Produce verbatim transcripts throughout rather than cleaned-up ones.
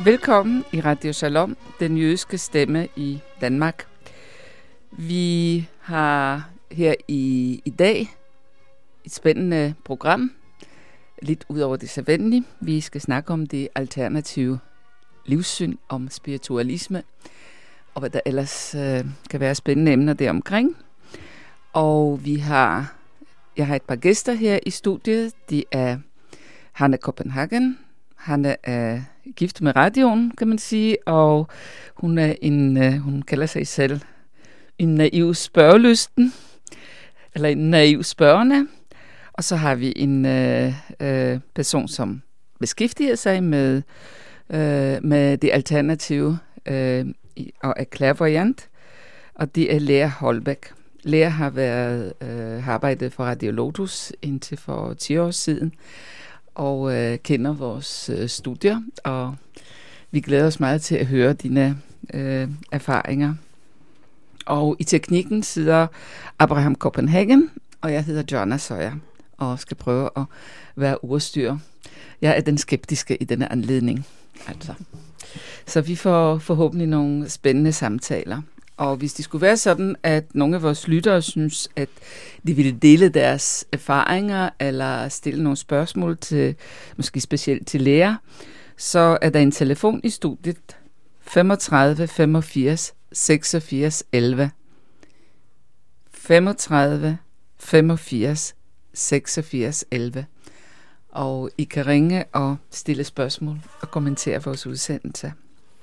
Velkommen i Radio Shalom, den jødiske stemme i Danmark. Vi har her i, i dag et spændende program, lidt ud over det sædvanlige. Vi skal snakke om det alternative livssyn, om spiritualisme, og hvad der ellers øh, kan være spændende emner deromkring. Og vi har, jeg har et par gæster her i studiet. De er Hanne Copenhagen. Hanne er gift med radioen, kan man sige, og hun er en, øh, hun kalder sig selv en naiv spørgelysten, eller en naiv spørgende. Og så har vi en øh, øh, person, som beskæftiger sig med, øh, med det alternative øh, og er clairvoyant, og det er Lea Holbæk. Lea har været øh, har arbejdet for Radio Lotus indtil for ti år siden, og øh, kender vores øh, studier, og vi glæder os meget til at høre dine øh, erfaringer. Og i teknikken sidder Abraham Copenhagen, og jeg hedder Joanna Søjer, og skal prøve at være ordstyr. Jeg er den skeptiske i denne anledning. Altså. Så vi får forhåbentlig nogle spændende samtaler. Og hvis det skulle være sådan, at nogle af vores lyttere synes, at de ville dele deres erfaringer, eller stille nogle spørgsmål til, måske specielt til lærer, så er der en telefon i studiet, femogtredive femogfirs seksogfirs elleve. femogtredive femogfirs seksogfirs elleve. Og I kan ringe og stille spørgsmål og kommentere vores udsendelse.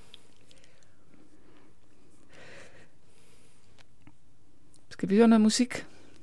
Skal vi høre noget musik?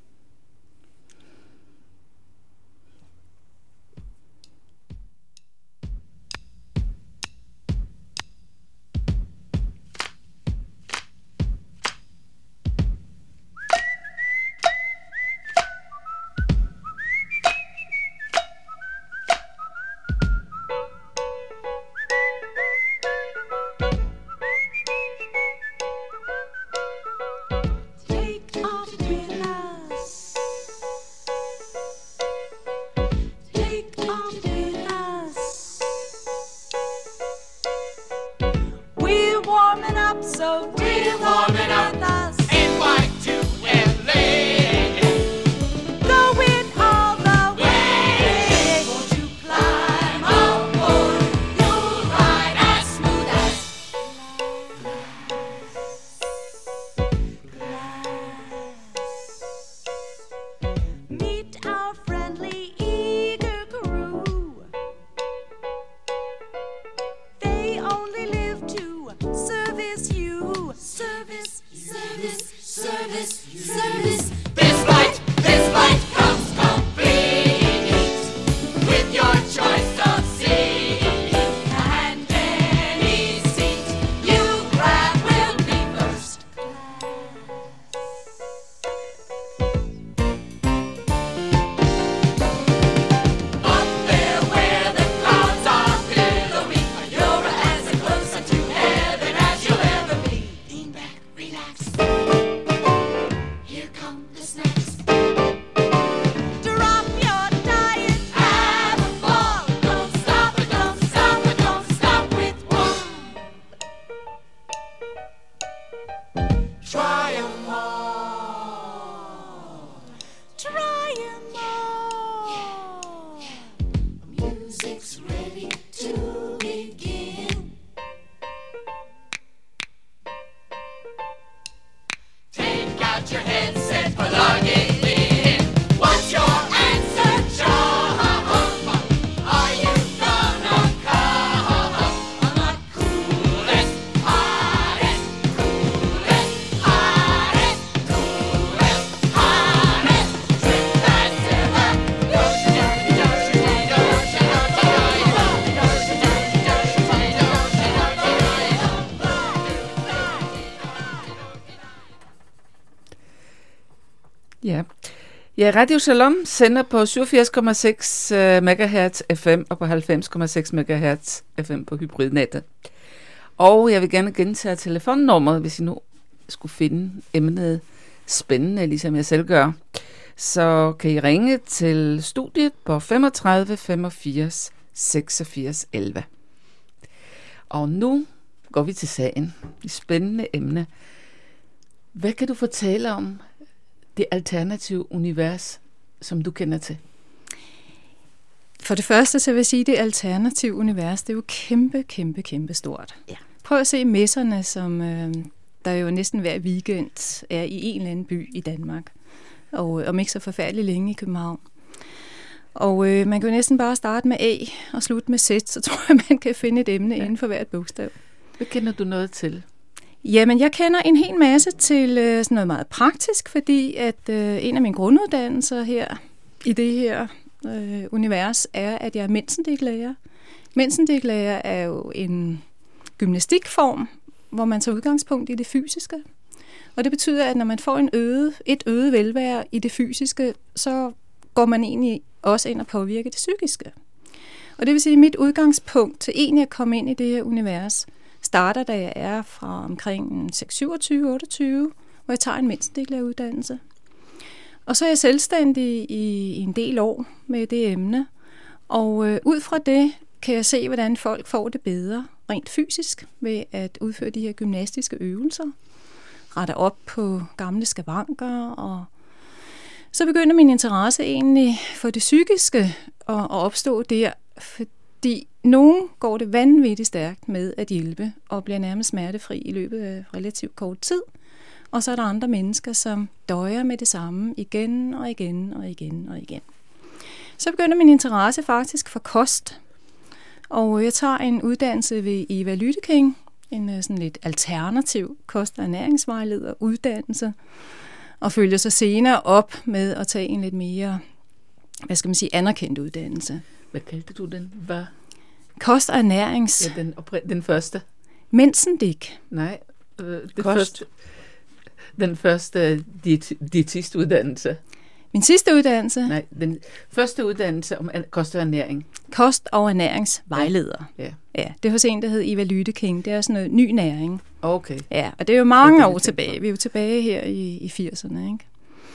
Ja. Ja, Radio Shalom sender på syvogfirs komma seks megahertz F M og på halvfems komma seks megahertz F M på hybridnettet. Og jeg vil gerne gentage telefonnummeret, hvis I nu skulle finde emnet spændende, ligesom jeg selv gør. Så kan I ringe til studiet på femogtredive femogfirs seksogfirs elleve. Og nu går vi til sagen. Det spændende emne. Hvad kan du fortælle om det alternative univers, som du kender til? For det første så vil jeg sige, at det alternative univers, det er jo kæmpe, kæmpe, kæmpe stort. Ja. Prøv at se messerne, som øh, der jo næsten hver weekend er i en eller anden by i Danmark. Og øh, om ikke så forfærdeligt længe i København. Og øh, man kan jo næsten bare starte med A og slutte med Z, så tror jeg, man kan finde et emne ja. inden for hvert bogstav. Hvad kender du noget til? Jamen, jeg kender en hel masse til øh, sådan noget meget praktisk, fordi at øh, en af mine grunduddannelser her i det her øh, univers er, at jeg er mensendiklærer. Mensendiklærer er jo en gymnastikform, hvor man tager udgangspunkt i det fysiske. Og det betyder, at når man får en øget, et øget velvære i det fysiske, så går man egentlig også ind og påvirker det psykiske. Og det vil sige, at mit udgangspunkt til egentlig at komme ind i det her univers, starter, da jeg er fra omkring seks syvogtyve otteogtyve, hvor jeg tager en mensendiklæreruddannelse. Og så er jeg selvstændig i, i en del år med det emne. Og øh, ud fra det kan jeg se, hvordan folk får det bedre rent fysisk ved at udføre de her gymnastiske øvelser. Retter op på gamle skavanker. Og så begynder min interesse egentlig for det psykiske at, at opstå der, fordi nogen går det vanvittigt stærkt med at hjælpe og bliver nærmest smertefri i løbet af relativt kort tid. Og så er der andre mennesker, som døjer med det samme igen og igen og igen og igen. Så begynder min interesse faktisk for kost. Og jeg tager en uddannelse ved Eva Lytteking, en sådan lidt alternativ kost- og ernæringsvejleder uddannelse, og følger så senere op med at tage en lidt mere, hvad skal man sige, anerkendt uddannelse. Hvad kaldte du den? Hvad? Kost- og ernærings... Ja, den, den første. Mensendik. Nej, øh, det første, den første diet, diætistuddannelse. Min sidste uddannelse? Nej, den første uddannelse om kost og ernæring. Kost- og ernæringsvejleder. Ja. Ja, det er hos en, der hed Eva Lytteking. Det er sådan noget ny næring. Okay. Ja, og det er jo mange det, år tilbage. Vi er jo tilbage her i, i firserne, ikke?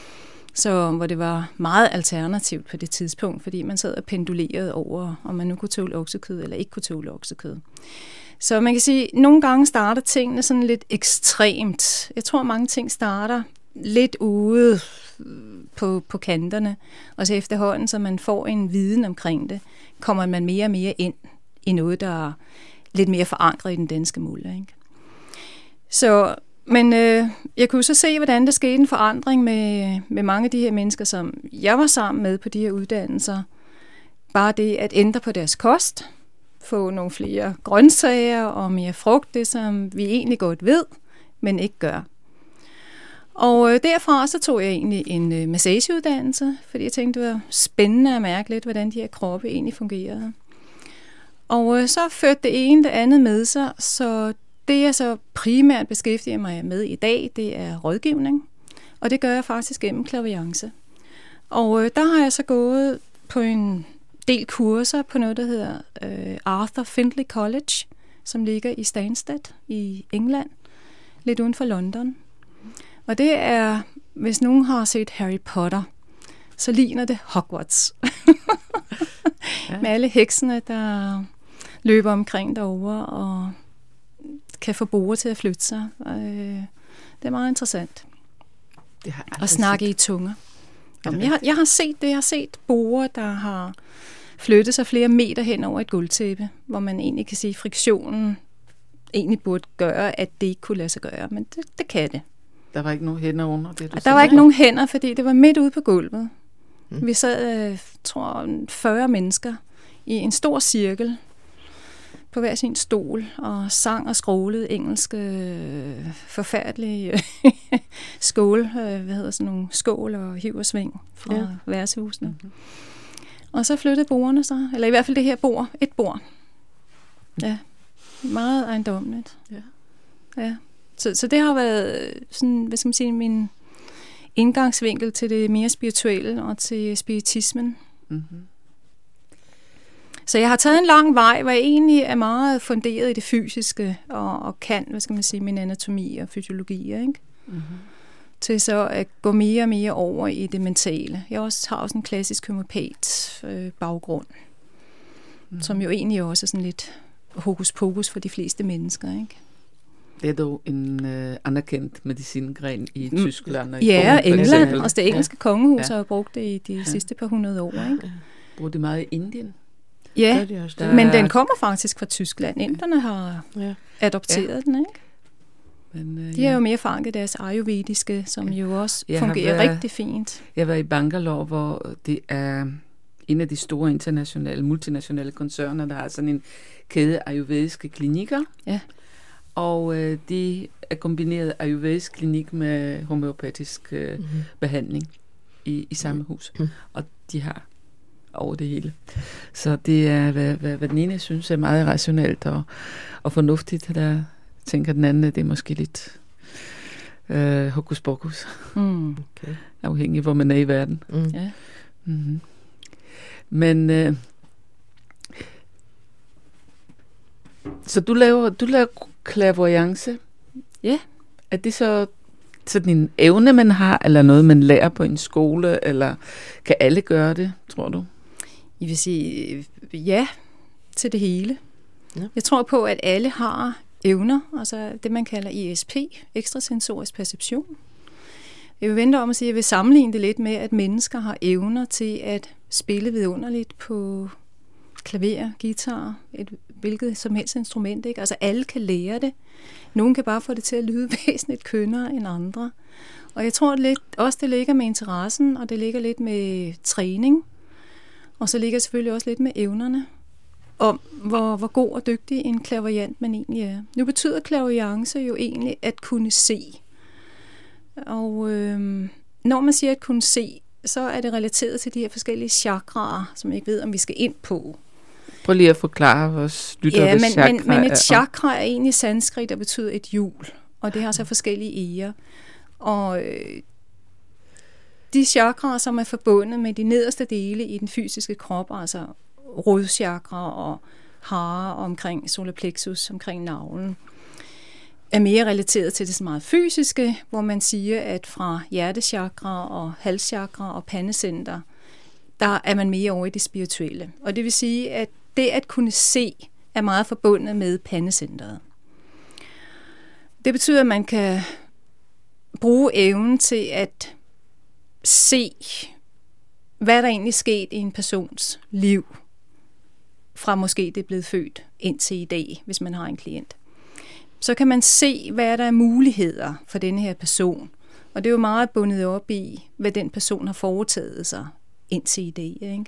Så hvor det var meget alternativt på det tidspunkt, fordi man sad og pendulerede over, om man nu kunne tåle oksekød eller ikke kunne tåle oksekød. Så man kan sige, at nogle gange starter tingene sådan lidt ekstremt. Jeg tror, mange ting starter lidt ude på, på kanterne, og så efterhånden, så man får en viden omkring det, kommer man mere og mere ind i noget, der er lidt mere forankret i den danske mulde, ikke? Så, men øh, jeg kunne så se, hvordan der skete en forandring med, med mange af de her mennesker, som jeg var sammen med på de her uddannelser. Bare det at ændre på deres kost, få nogle flere grøntsager og mere frugt, det som vi egentlig godt ved, men ikke gør. Og øh, derfra så tog jeg egentlig en øh, massageuddannelse, fordi jeg tænkte, det var spændende at mærke lidt, hvordan de her kroppe egentlig fungerede. Og øh, så førte det ene det andet med sig, så det jeg så primært beskæftiger mig med i dag, det er rådgivning. Og det gør jeg faktisk gennem clairvoyance. Og øh, der har jeg så gået på en del kurser på noget, der hedder øh, Arthur Findlay College, som ligger i Stansted i England, lidt uden for London. Og det er, hvis nogen har set Harry Potter, så ligner det Hogwarts. Ja. Med alle heksene, der løber omkring derovre og kan få boer til at flytte sig. Og, øh, det er meget interessant. Det har at snakke set. i tunger. Jamen, jeg, har, jeg har set det. Jeg har set boer, der har flyttet sig flere meter hen over et gulvtæppe, hvor man egentlig kan sige, at friktionen egentlig burde gøre, at det ikke kunne lade sig gøre. Men det, det kan det. Der var ikke nogen hænder under det, du Der siger. var ikke nogen hænder, fordi det var midt ude på gulvet. Mm. Vi sad, jeg tror, fyrre mennesker i en stor cirkel på hver sin stol og sang og skrålede engelske forfærdelige skål, hvad hedder sådan nogle skål og hiv og sving fra ja. værtshusene. Mm-hmm. Og så flyttede bordene så, eller i hvert fald det her bord, et bord. Ja, meget ejendommeligt. Ja. Ja. Så, så det har været sådan, hvad skal man sige, min indgangsvinkel til det mere spirituelle og til spiritismen. Mm-hmm. Så jeg har taget en lang vej, hvor jeg egentlig er meget funderet i det fysiske og, og kan, hvad skal man sige, min anatomi og fysiologi, ikke? Mm-hmm. Til så at gå mere og mere over i det mentale. Jeg også har også en klassisk homeopat øh, baggrund, mm-hmm. som jo egentlig også er sådan lidt hokus pokus for de fleste mennesker, ikke? Det er dog en øh, anerkendt medicingren i mm. Tyskland. Og ja, i Polen, England. Også det engelske ja. kongehus ja. har brugt det i de ja. sidste par hundrede år, ikke? Ja. Bruger det meget i Indien? Ja, de også, men den kommer faktisk fra Tyskland. Inderne har ja. adopteret ja. den, ikke? Men, øh, de er ja. jo mere fanget deres ayurvediske, som ja. jo også jeg fungerer været, rigtig fint. Jeg var i Bangalore, hvor det er en af de store internationale, multinationale koncerner, der har sådan en kæde ayurvediske klinikker. Ja. Og øh, de er kombineret ayurvedisk klinik med homeopatisk øh, mm-hmm. behandling i, i samme hus. Mm. Og de har over det hele. Så det er, hvad, hvad, hvad den ene synes er meget rationelt og, og fornuftigt. Der tænker den anden, det er måske lidt øh, hokus pokus. Mm. Okay. Afhængig hvor man er i verden. Mm. Ja. Mm-hmm. Men øh, så du laver, du laver clairvoyance. Ja. Er det så sådan en evne, man har, eller noget, man lærer på en skole, eller kan alle gøre det, tror du? Jeg vil sige ja til det hele. Ja. Jeg tror på, at alle har evner, altså det, man kalder I S P, ekstrasensorisk perception. Jeg vil vente om at sige, at jeg vil sammenligne det lidt med, at mennesker har evner til at spille vidunderligt på klaver, guitar, et hvilket som helst instrument, ikke? Altså alle kan lære det. Nogen kan bare få det til at lyde væsentligt kønnere end andre. Og jeg tror det lidt, også, det ligger med interessen, og det ligger lidt med træning. Og så ligger selvfølgelig også lidt med evnerne. Om hvor, hvor god og dygtig en clairvoyant man egentlig er. Nu betyder clairvoyance jo egentlig at kunne se. Og øh, når man siger at kunne se, så er det relateret til de her forskellige chakraer, som jeg ikke ved, om vi skal ind på. Prøv lige at forklare vores lytter, ja, hvad men, chakra men, men et er. chakra er egentlig sanskrit, der betyder et hjul, og det har så forskellige eger. Og øh, de chakraer, som er forbundet med de nederste dele i den fysiske krop, altså rodchakra og hare omkring solar plexus, omkring navlen, er mere relateret til det så meget fysiske, hvor man siger, at fra hjertechakra og halschakra og pandecenter, der er man mere over i det spirituelle. Og det vil sige, at det at kunne se er meget forbundet med pandecenteret. Det betyder, at man kan bruge evnen til at se, hvad der egentlig sket i en persons liv, fra måske det er blevet født indtil i dag, hvis man har en klient. Så kan man se, hvad der er muligheder for denne her person. Og det er jo meget bundet op i, hvad den person har foretaget sig indtil i dag, ikke?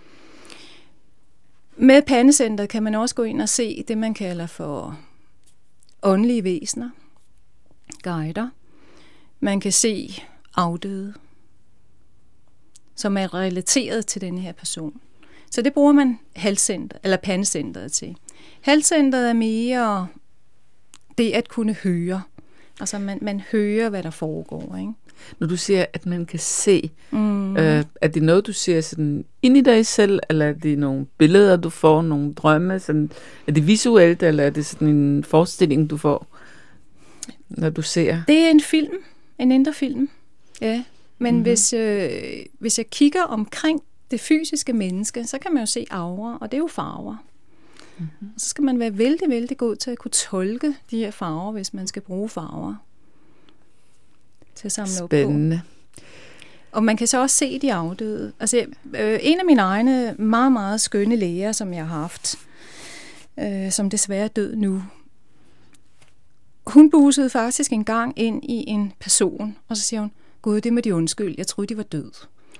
Med pandecentret kan man også gå ind og se det, man kalder for åndelige væsener, guider. Man kan se afdøde, som er relateret til denne her person. Så det bruger man halscenter, eller pandecentret til. Halscentret er mere det at kunne høre. Altså man, man hører, hvad der foregår, ikke? Når du siger, at man kan se, mm. øh, er det noget, du ser sådan ind i dig selv, eller er det nogle billeder, du får, nogle drømme? Sådan, er det visuelt, eller er det sådan en forestilling, du får, når du ser? Det er en film, en indre film, ja. Men mm-hmm. hvis, øh, hvis jeg kigger omkring det fysiske menneske, så kan man jo se aura, og det er jo farver. Mm-hmm. Så skal man være vældig, vældig god til at kunne tolke de her farver, hvis man skal bruge farver til at samle op på. Spændende. Og man kan så også se de afdøde. Altså, øh, en af mine egne meget, meget skønne læger, som jeg har haft, øh, som desværre er død nu, hun busede faktisk en gang ind i en person, og så siger hun, Gud, det må de undskylde, jeg troede, de var døde.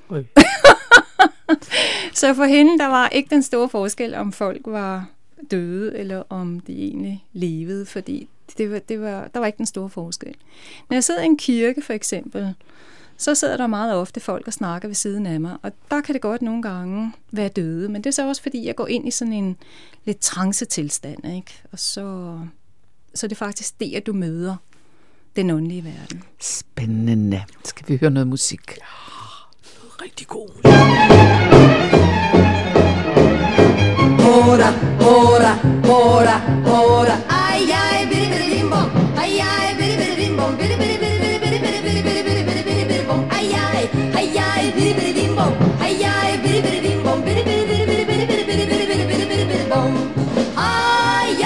Så for hende, der var ikke den store forskel, om folk var døde, eller om de egentlig levede, fordi det var, det var, der var ikke den store forskel. Når jeg sidder i en kirke, for eksempel, så sidder der meget ofte folk og snakker ved siden af mig, og der kan det godt nogle gange være døde, men det er så også, fordi jeg går ind i sådan en lidt trance-tilstand, ikke? Og så, så det er faktisk det, at du møder den åndelige verden. Spændende. Skal vi høre noget musik? Ja, noget rigtig god musik. Ora, ora, ora, ora. Ay, ay, biri biri bim bom. Ay, ay, biri biri bim bom. Biri biri biri biri biri biri biri biri biri biri biri biri bom. Ay, ay, ay, ay, biri biri bim bom. Ay, ay, biri biri bim bom. Biri biri biri biri biri biri biri biri biri biri biri biri bom. Ay,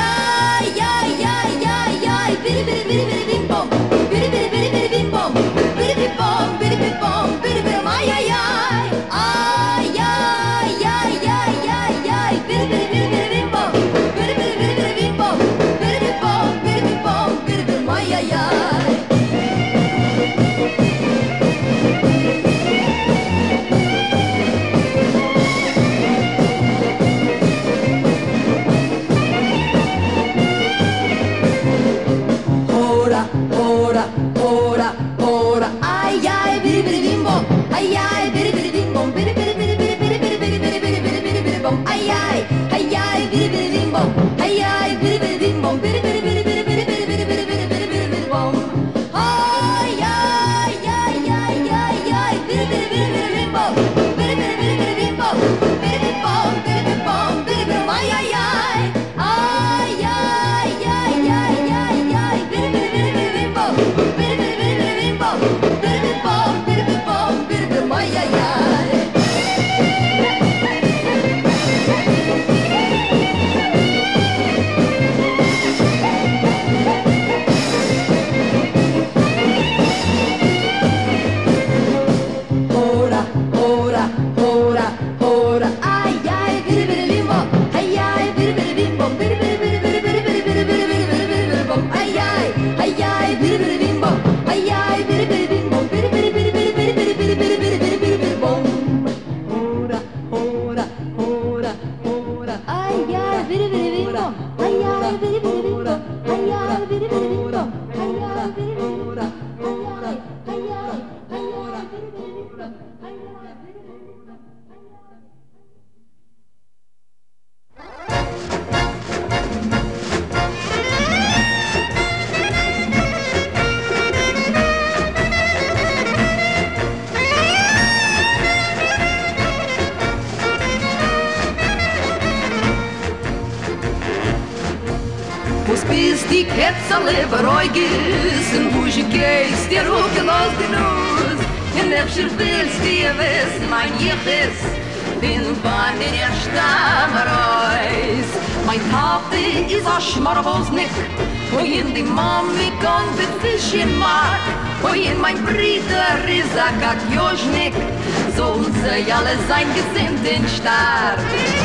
die Ketzer leberoigis en bouge geist dir ook los de nus en nefscher willst dir wissen mein Jichis bin van in der Stammerois mein Tate is a schmarvosnik oi in die Mami kan mit Fischchen mag oi in mein Bruder is a Katjoschnik so uns alle sein gesinnt in Star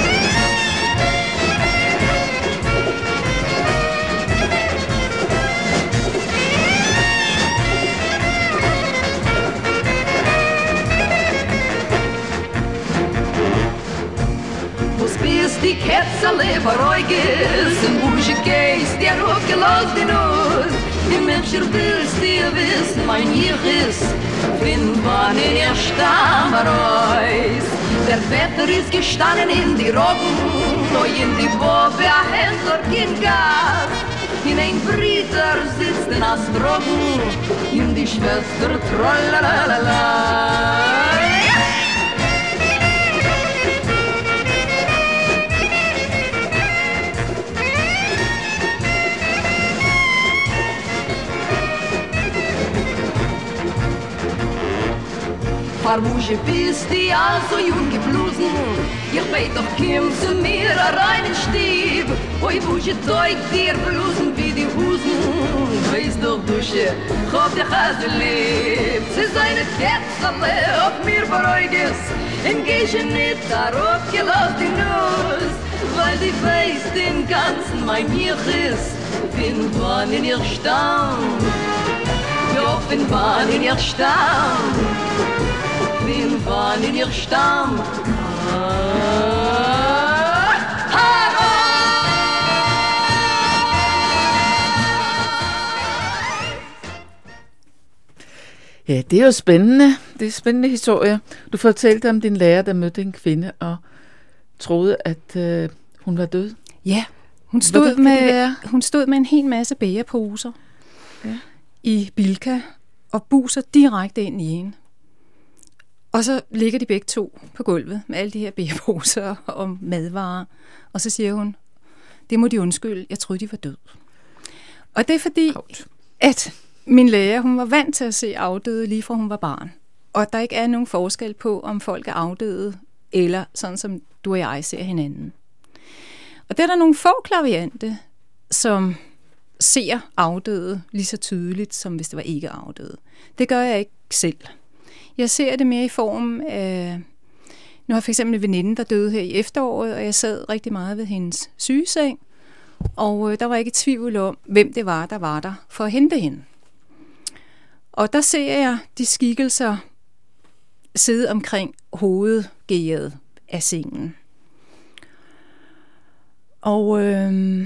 die Ketzer leberoigis en bouge geist der ook gelost in uns die Menschen willst dir wissen mein Jichis bin van in der Stammerois der Vetter ist gestanden in die Roggen no in die Bobe a Händler kein Gas in ein Briter sitzt in Astrogen in die Schwester trollalala Farmusche bist die also jung geblusen Ich weiß doch, komm zu mir rein in Stieb Oi, Busche teut dir Blusen wie die Husen Weiß doch, Busche, ich hab dich also lieb Sie seine Ketzerle auf mir beruhigis In Geische nicht darauf gelost die Nuss Weil die weiß den ganzen mein Jichis Bin wann in ihr Stamm Ja, bin wann in ihr Stamm Bin van in ihr Stamm. Ja, det er jo spændende. Det er spændende historie. Du fortalte om din lærer, der mødte en kvinde og troede, at øh, hun var død. Ja, hun stod, med, hun stod med en hel masse bæreposer ja. i Bilka og buser direkte ind i hende. Og så ligger de begge to på gulvet med alle de her bæreposer og madvarer. Og så siger hun, det må de undskylde, jeg troede, de var død. Og det er fordi, Out. at min lærer, hun var vant til at se afdøde lige fra hun var barn. Og der ikke er nogen forskel på, om folk er afdøde, eller sådan som du og jeg ser hinanden. Og der er der nogle få klaviante, som ser afdøde lige så tydeligt, som hvis det var ikke afdøde. Det gør jeg ikke selv. Jeg ser det mere i form af... Nu har jeg for eksempel en veninde, der døde her i efteråret, og jeg sad rigtig meget ved hendes sygeseng, og øh, der var ikke tvivl om, hvem det var, der var der for at hente hende. Og der ser jeg de skikkelser sidde omkring hovedgæret af sengen. Og... Øh,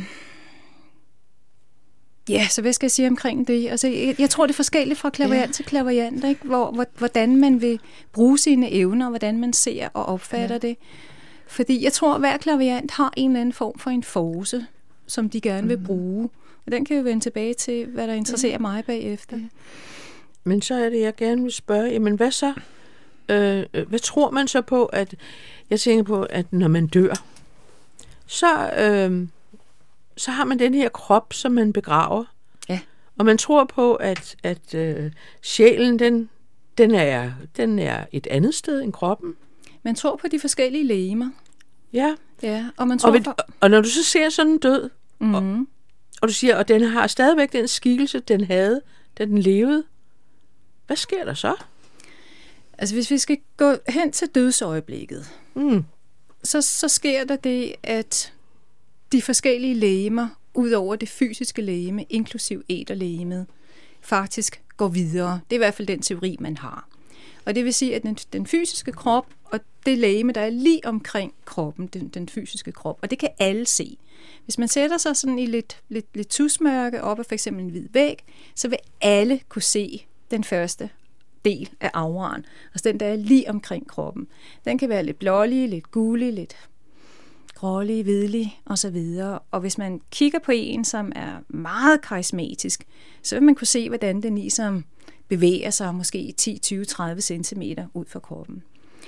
Ja, så hvad skal jeg sige omkring det? Altså, jeg, jeg tror, det er forskelligt fra klaverjant ja. til klaverjant, ikke? Hvor, hvor, hvordan man vil bruge sine evner, og hvordan man ser og opfatter ja. det. Fordi jeg tror, at hver klaverjant har en eller anden form for en force, som de gerne vil bruge. Og den kan jo vende tilbage til, hvad der interesserer ja. mig bagefter. Ja. Men så er det, jeg gerne vil spørge, jamen hvad så? Øh, hvad tror man så på, at... Jeg tænker på, at når man dør, så... Øh, så har man den her krop, som man begraver. Ja. Og man tror på, at, at øh, sjælen, den, den, er, den er et andet sted end kroppen. Man tror på de forskellige legemer. Ja. Ja, og man tror og, ved, på... og når du så ser sådan en død, mm-hmm. og, og du siger, og den har stadigvæk den skikkelse, den havde, da den levede, hvad sker der så? Altså, hvis vi skal gå hen til dødsøjeblikket, mm. så, så sker der det, at de forskellige legemer, ud over det fysiske legeme, inklusiv æterlegemet, faktisk går videre. Det er i hvert fald den teori, man har. Og det vil sige, at den, den fysiske krop og det legeme, der er lige omkring kroppen, den, den fysiske krop, og det kan alle se. Hvis man sætter sig sådan i lidt, lidt, lidt tusmørke op af for eksempel en hvid væg, så vil alle kunne se den første del af auraen. Altså den, der er lige omkring kroppen. Den kan være lidt blålig, lidt gullig, lidt grålig, hvidlig og så videre. Og hvis man kigger på en, som er meget karismatisk, så vil man kunne se, hvordan den ligesom bevæger sig måske ti, tyve, tredive centimeter ud fra kroppen.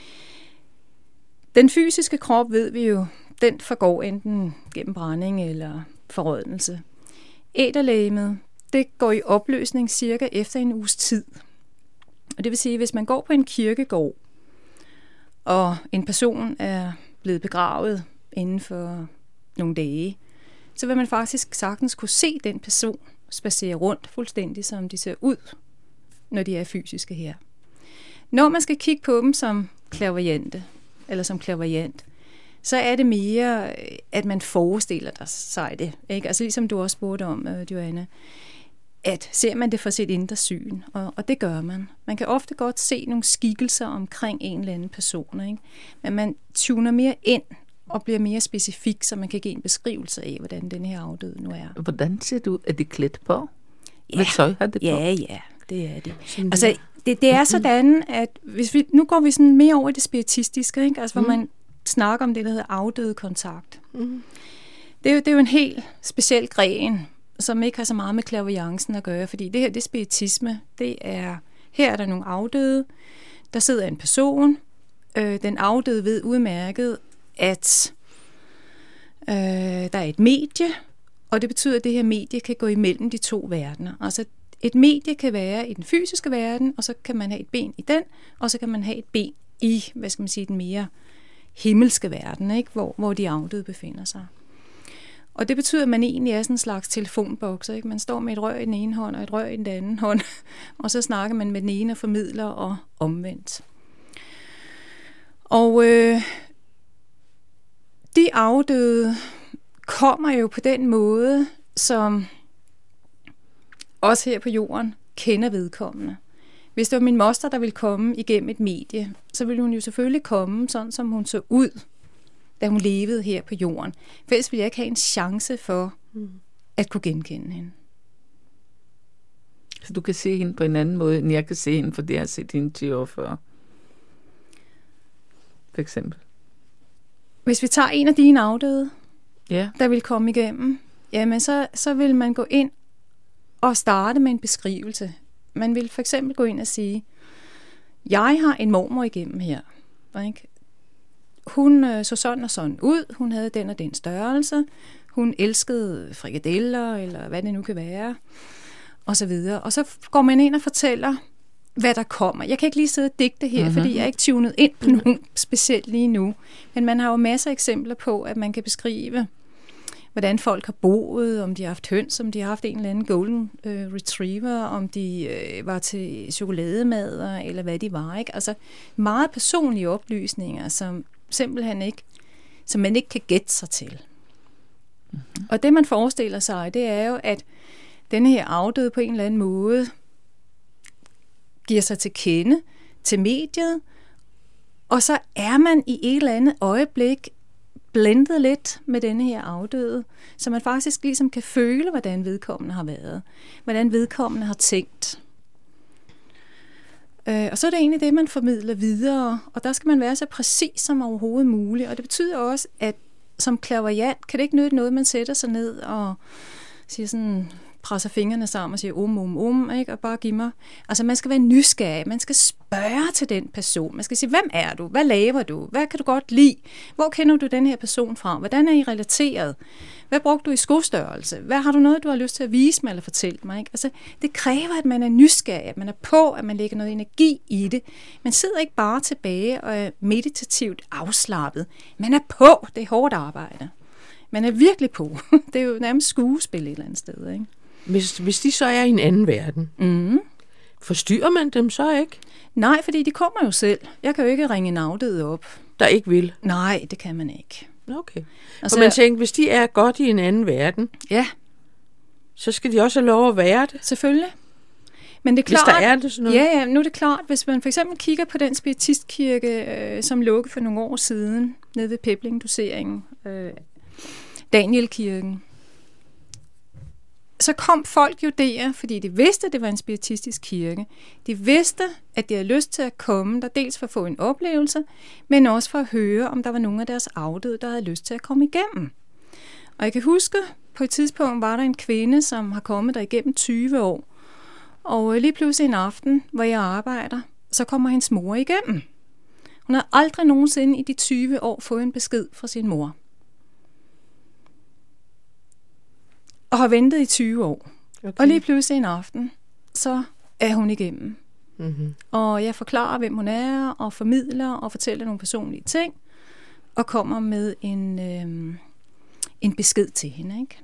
Den fysiske krop, ved vi jo, den forgår enten gennem brænding eller forrådnelse. æterlegemet, det går i opløsning cirka efter en uges tid. Og det vil sige, at hvis man går på en kirkegård, og en person er blevet begravet inden for nogle dage, så vil man faktisk sagtens kunne se den person spacere rundt fuldstændig, som de ser ud, når de er fysiske her. Når man skal kigge på dem som clairvoyante, eller som clairvoyant, så er det mere, at man forestiller sig det. Ikke? Altså ligesom du også spurgte om, Joanna, at ser man det for sit indre syn, og, og det gør man. Man kan ofte godt se nogle skikkelser omkring en eller anden person, ikke? Men man tuner mere ind og bliver mere specifik, så man kan give en beskrivelse af, hvordan den her afdøde nu er. Hvordan ser det ud? Er det klædt på? Ja, hvad tøj har det på? Ja, ja, det er det. Sådan altså, det, det er sådan, at hvis vi, nu går vi sådan mere over i det spiritistiske, ikke? Altså, hvor mm. man snakker om det, der hedder afdøde kontakt. Mm. Det, er jo, det er jo en helt speciel gren, som ikke har så meget med clairvoyancen at gøre, fordi det her, det er spiritisme. Det er, her er der nogle afdøde, der sidder en person, øh, den afdøde ved udmærket, at øh, der er et medie, og det betyder, at det her medie kan gå imellem de to verdener. Altså et medie kan være i den fysiske verden, og så kan man have et ben i den, og så kan man have et ben i, hvad skal man sige, den mere himmelske verden, ikke? Hvor, hvor de afdøde befinder sig. Og det betyder, at man egentlig er sådan en slags telefonboks, ikke? Man står med et rør i den ene hånd og et rør i den anden hånd, og så snakker man med den ene og formidler og omvendt. Og øh, de afdøde kommer jo på den måde, som os her på jorden kender vedkommende. Hvis det var min moster, der ville komme igennem et medie, så ville hun jo selvfølgelig komme sådan, som hun så ud, da hun levede her på jorden. For ellers ville jeg ikke have en chance for mm. at kunne genkende hende. Så du kan se hende på en anden måde, end jeg kan se hende, fordi jeg har set hende ti år før. For eksempel. Hvis vi tager en af dine afdøde, ja. der vil komme igennem, jamen så, så vil man gå ind og starte med en beskrivelse. Man vil for eksempel gå ind og sige, jeg har en mormor igennem her. Ikke? Hun øh, så sådan og sådan ud, hun havde den og den størrelse, hun elskede frikadeller, eller hvad det nu kan være, og så videre. Og så går man ind og fortæller, hvad der kommer. Jeg kan ikke lige sidde og digte her, mm-hmm. fordi jeg er ikke tunet ind på nogen specielt lige nu. Men man har jo masser af eksempler på, at man kan beskrive, hvordan folk har boet, om de har haft høns, om de har haft en eller anden golden øh, retriever, om de øh, var til chokolademader, eller hvad de var. Ikke? Altså meget personlige oplysninger, som simpelthen ikke, som man ikke kan gætte sig til. Mm-hmm. Og det, man forestiller sig, det er jo, at denne her afdøde på en eller anden måde giver sig til kende til mediet, og så er man i et eller andet øjeblik blendet lidt med denne her afdøde, så man faktisk ligesom kan føle, hvordan vedkommende har været, hvordan vedkommende har tænkt. Øh, og så er det egentlig det, man formidler videre, og der skal man være så præcis som overhovedet muligt, og det betyder også, at som clairvoyant kan det ikke nytte noget, man sætter sig ned og siger sådan, presser fingrene sammen og siger um, um, um, ikke? Og bare give mig. Altså man skal være nysgerrig, man skal spørge til den person, man skal sige, hvem er du, hvad laver du, hvad kan du godt lide, hvor kender du den her person fra, hvordan er I relateret, hvad brugte du i skostørrelse, hvad har du noget, du har lyst til at vise mig eller fortælle mig, ikke? Altså det kræver, at man er nysgerrig, at man er på, at man lægger noget energi i det. Man sidder ikke bare tilbage og er meditativt afslappet, man er på, det er hårdt arbejde. Man er virkelig på. Det er jo nærmest skuespil et eller andet sted, ikke? Hvis, hvis de så er i en anden verden, mm. forstyrrer man dem så ikke? Nej, fordi de kommer jo selv. Jeg kan jo ikke ringe en afdød op. Der ikke vil? Nej, det kan man ikke. Okay. Og så man tænker, hvis de er godt i en anden verden, ja, så skal de også have lov at være det? Selvfølgelig. Men det er klart, hvis der er det sådan noget? Ja, ja, nu er det klart, hvis man for eksempel kigger på den spiritistkirke, øh, som lukkede for nogle år siden, nede ved Pebling-doseringen, øh, Danielkirken, så kom folk jo der, fordi de vidste, at det var en spiritistisk kirke. De vidste, at de havde lyst til at komme der, dels for at få en oplevelse, men også for at høre, om der var nogen af deres afdøde, der havde lyst til at komme igennem. Og jeg kan huske, på et tidspunkt var der en kvinde, som har kommet der igennem tyve år. Og lige pludselig en aften, hvor jeg arbejder, så kommer hendes mor igennem. Hun har aldrig nogensinde i de tyve år fået en besked fra sin mor. og har ventet i tyve år. Okay. Og lige pludselig en aften, så er hun igennem. Mm-hmm. Og jeg forklarer, hvem hun er, og formidler, og fortæller nogle personlige ting, og kommer med en, øh, en besked til hende, ikke?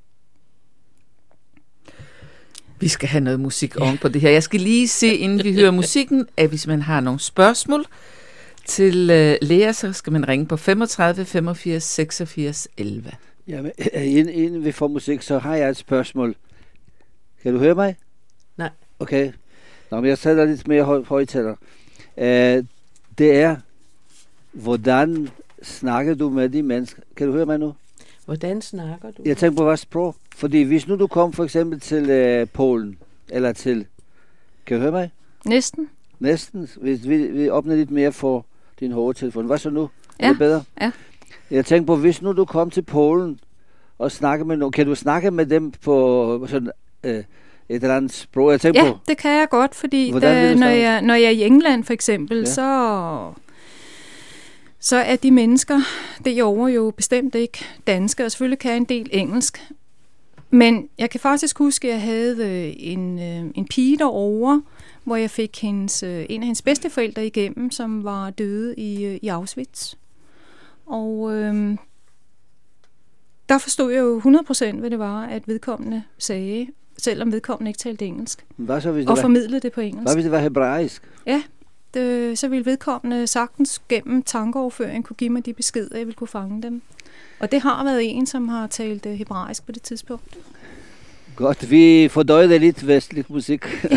Vi skal have noget musik oven på det her. Jeg skal lige se, inden vi hører musikken, at hvis man har nogle spørgsmål til uh, Lea, så skal man ringe på femogtredive femogfirs seksogfirs elleve. Jamen, inden, inden vi får musik, så har jeg et spørgsmål. Kan du høre mig? Nej. Okay. Nå, men jeg sætter lidt mere høj, højtaler. Uh, det er, hvordan snakker du med de mennesker? Kan du høre mig nu? Hvordan snakker du? Jeg tænker på, hvad sprog? Fordi hvis nu du kom for eksempel til øh, Polen, eller til... Kan du høre mig? Næsten. Næsten. Hvis vi, vi åbner lidt mere for din hovedtelefon. Hvad så nu? Ja. Er det bedre? Ja. Jeg tænker på, hvis nu du kom til Polen og snakker med nogen, kan du snakke med dem på sådan øh, et eller andet sprog? Jeg tænker Ja, på, det kan jeg godt, fordi Hvordan vil da, du når, snakke? jeg, når jeg er i England for eksempel, Ja. så, så er de mennesker derovre jo bestemt ikke danske, og selvfølgelig kan jeg en del engelsk. Men jeg kan faktisk huske, at jeg havde øh, en, øh, en pige derovre, hvor jeg fik hendes, øh, en af hendes bedsteforældre igennem, som var døde i, øh, i Auschwitz. Og øh, der forstod jeg jo hundrede procent, hvad det var, at vedkommende sagde, selvom vedkommende ikke talte engelsk, hvad så hvis det og var, formidlede det på engelsk. hvad hvis det var hebraisk? Ja, det, så ville vedkommende sagtens gennem tankeoverføring kunne give mig de beskeder, jeg ville kunne fange dem. Og det har været en, som har talt uh, hebraisk på det tidspunkt. Godt, vi fordøjede lidt vestlig musik. Ja.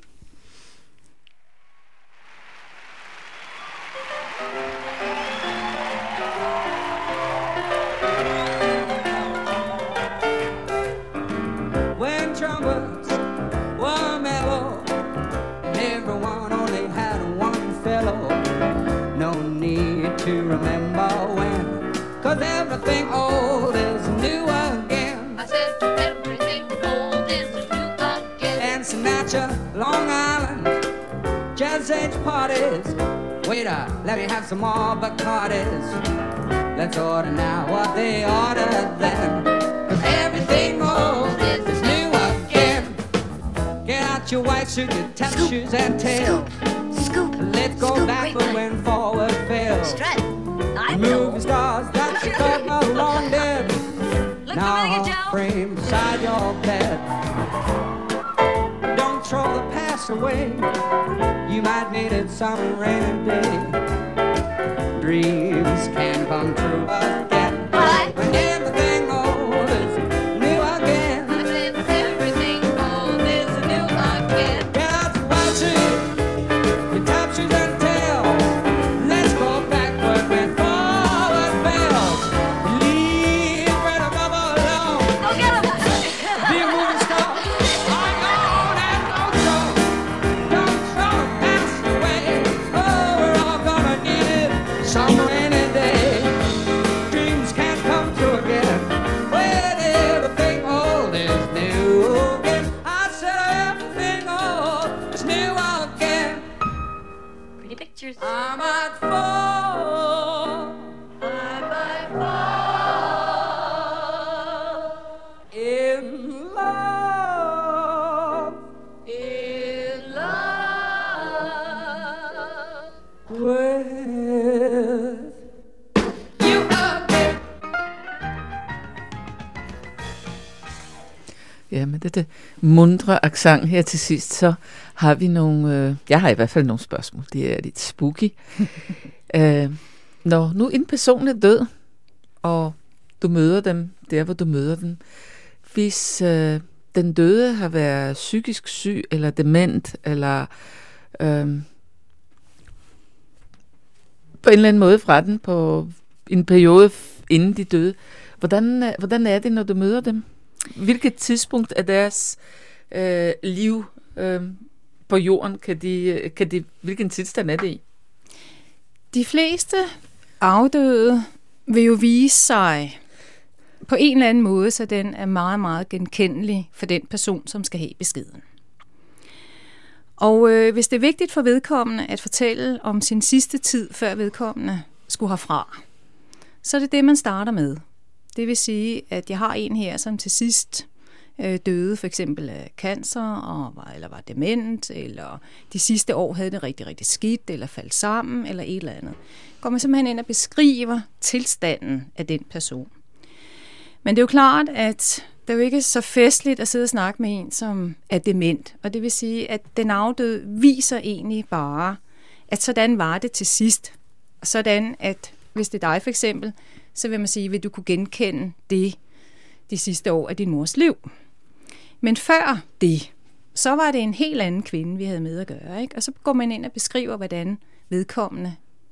When trumpets were mellow, and everyone only had one fellow. No need to remember when, 'cause everything old is new again. I said everything old is new again. And Sinatra, Long Island, Jazz Age parties. Waiter, let me have some more Bacardis. Let's order now what they ordered then, 'cause everything old is new again. Get out your white suit, your tap shoes and tail. Scoop, Let's go scoop, backward great when forward fails. strut. I Movie stars that you thought were long dead, Look now familiar, hung Joe. framed beside your bed. Don't throw the past away, you might need it some rainy day. Dreams can come true again. What? When everything old is new again. I said everything old is new again. Get out your white suit, your top shoes and tail. Let's go backward when forward fails. Leave Red Bubba alone. Go get him. Be a movie star. I'm on and go show. Don't throw the past away. Oh, we're all gonna need it some rainy day. Dreams can't come true again when everything old is new again. I said everything old is new again. Pretty pictures. I might fall I might fall in love in love. with you again. Ja, med dette mundre accent her til sidst, så har vi nogle... Øh, jeg har i hvert fald nogle spørgsmål. Det er lidt spooky. øh, når nu en person er død, og du møder dem der, hvor du møder dem, hvis øh, den døde har været psykisk syg, eller dement, eller øh, på en eller anden måde fra den, på en periode inden de døde, hvordan, øh, hvordan er det, når du møder dem? Hvilket tidspunkt af deres øh, liv øh, på jorden kan de, kan de, hvilken tilstand er det i? De fleste afdøde vil jo vise sig på en eller anden måde, så den er meget, meget genkendelig for den person, som skal have beskeden. Og øh, hvis det er vigtigt for vedkommende at fortælle om sin sidste tid, før vedkommende skulle herfra, så er det det, man starter med. Det vil sige, at jeg har en her, som til sidst øh, døde for eksempel af cancer, og var, eller var dement, eller de sidste år havde det rigtig, rigtig skidt, eller faldt sammen, eller et eller andet. Går man simpelthen ind og beskriver tilstanden af den person. Men det er jo klart, at det er jo ikke så festligt at sidde og snakke med en, som er dement. Og det vil sige, at den afdøde viser egentlig bare, at sådan var det til sidst. Sådan, at hvis det er dig for eksempel, så vil man sige, vil du kunne genkende det de sidste år af din mors liv. Men før det, så var det en helt anden kvinde, vi havde med at gøre. Ikke? Og så går man ind og beskriver, hvordan vedkommende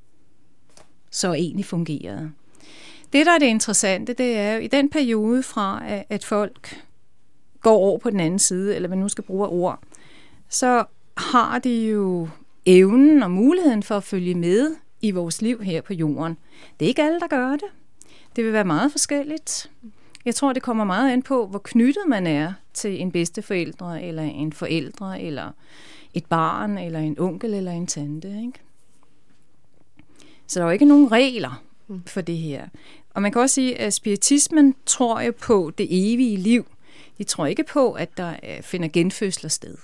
så egentlig fungerede. Det, der er det interessante, det er jo i den periode fra, at folk går over på den anden side, eller hvad nu skal bruge ord, så har de jo evnen og muligheden for at følge med i vores liv her på jorden. Det er ikke alle, der gør det. Det vil være meget forskelligt. Jeg tror, det kommer meget an på, hvor knyttet man er til en bedsteforældre, eller en forældre, eller et barn, eller en onkel, eller en tante. Ikke? Så der er jo ikke nogen regler for det her. Og man kan også sige, at spiritismen tror jo på det evige liv. De tror ikke på, at der finder genfødsler sted.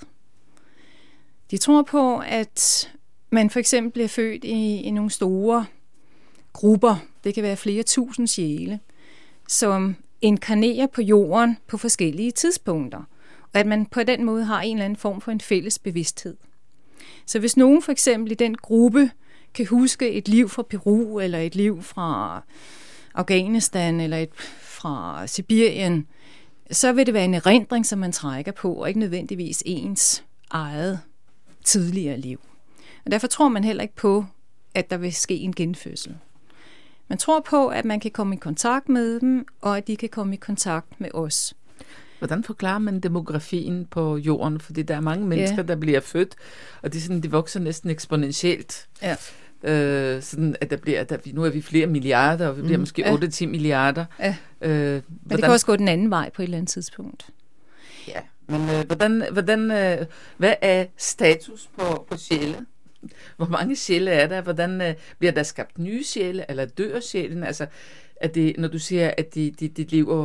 De tror på, at man for eksempel bliver født i, i nogle store grupper, det kan være flere tusind sjæle, som inkarnerer på jorden på forskellige tidspunkter. Og at man på den måde har en eller anden form for en fælles bevidsthed. Så hvis nogen for eksempel i den gruppe kan huske et liv fra Peru, eller et liv fra Afghanistan, eller et fra Sibirien, så vil det være en erindring, som man trækker på, og ikke nødvendigvis ens eget tidligere liv. Og derfor tror man heller ikke på, at der vil ske en genfødsel. Man tror på, at man kan komme i kontakt med dem, og at de kan komme i kontakt med os. Hvordan forklarer man demografien på jorden? Fordi der er mange mennesker, ja. der bliver født, og det er sådan, de vokser næsten eksponentielt. Ja. Øh, sådan at der bliver, der, nu er vi flere milliarder, og vi bliver mm. måske ja. otte til ti milliarder. Ja. Øh, men det kan også gå den anden vej på et eller andet tidspunkt. Ja, men øh, hvordan, hvordan, øh, hvad er status på, på sjæle? Hvor mange sjæle er der? Hvordan øh, bliver der skabt nye sjæle, eller dør sjælen? Altså, at det, når du siger, at de, de, de lever,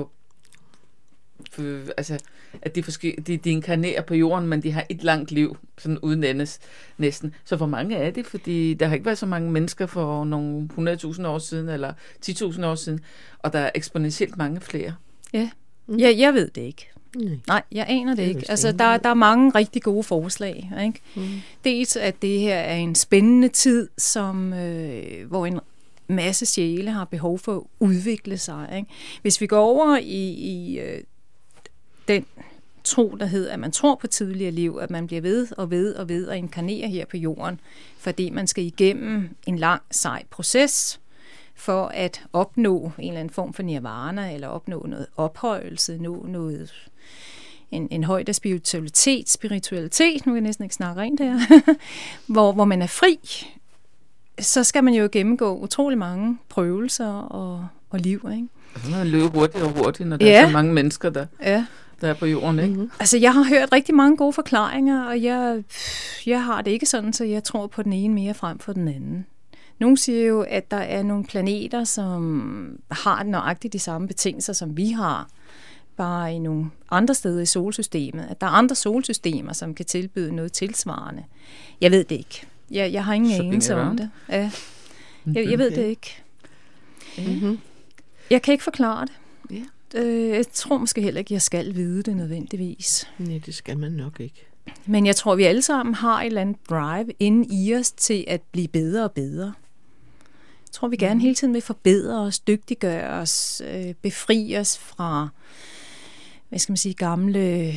øh, altså, at de, forske, de, de inkarnerer på jorden, men de har et langt liv, sådan uden endes næsten. Så hvor mange er det? Fordi der har ikke været så mange mennesker for nogle hundrede tusind år siden, eller ti tusind år siden, og der er eksponentielt mange flere. Ja, mm. ja jeg ved det ikke. Nej. Nej, jeg aner det, det ikke. Altså, ikke. der, der er mange rigtig gode forslag. Ikke? Mm. Dels, at det her er en spændende tid, som, øh, hvor en masse sjæle har behov for at udvikle sig. Ikke? Hvis vi går over i, i øh, den tro, der hedder, at man tror på tidligere liv, at man bliver ved og ved og ved og inkarnerer her på jorden, fordi man skal igennem en lang, sej proces for at opnå en eller anden form for nirvana, eller opnå noget ophøjelse, nå noget, en, en højde af spiritualitet, spiritualitet, nu kan jeg næsten ikke snakke rent her, hvor, hvor man er fri, så skal man jo gennemgå utrolig mange prøvelser og, og liv, ikke? Altså, man løber hurtigt og hurtigt, når der ja. er så mange mennesker, der, ja. der er på jorden, ikke? Mm-hmm. Altså, jeg har hørt rigtig mange gode forklaringer, og jeg, jeg har det ikke sådan, så jeg tror på den ene mere frem for den anden. Nogle siger jo, at der er nogle planeter, som har nøjagtigt de samme betingelser, som vi har, bare i nogle andre steder i solsystemet. At der er andre solsystemer, som kan tilbyde noget tilsvarende. Jeg ved det ikke. Jeg, jeg har ingen anelse om det. Ja. Jeg, jeg ved det ikke. Mm-hmm. Jeg kan ikke forklare det. Yeah. Jeg tror måske heller ikke, jeg skal vide det nødvendigvis. Nej, det skal man nok ikke. Men jeg tror, vi alle sammen har et eller andet drive inde i os til at blive bedre og bedre. Jeg tror, vi gerne hele tiden vil forbedre os, dygtiggøre os, øh, befri os fra, hvad skal man sige, gamle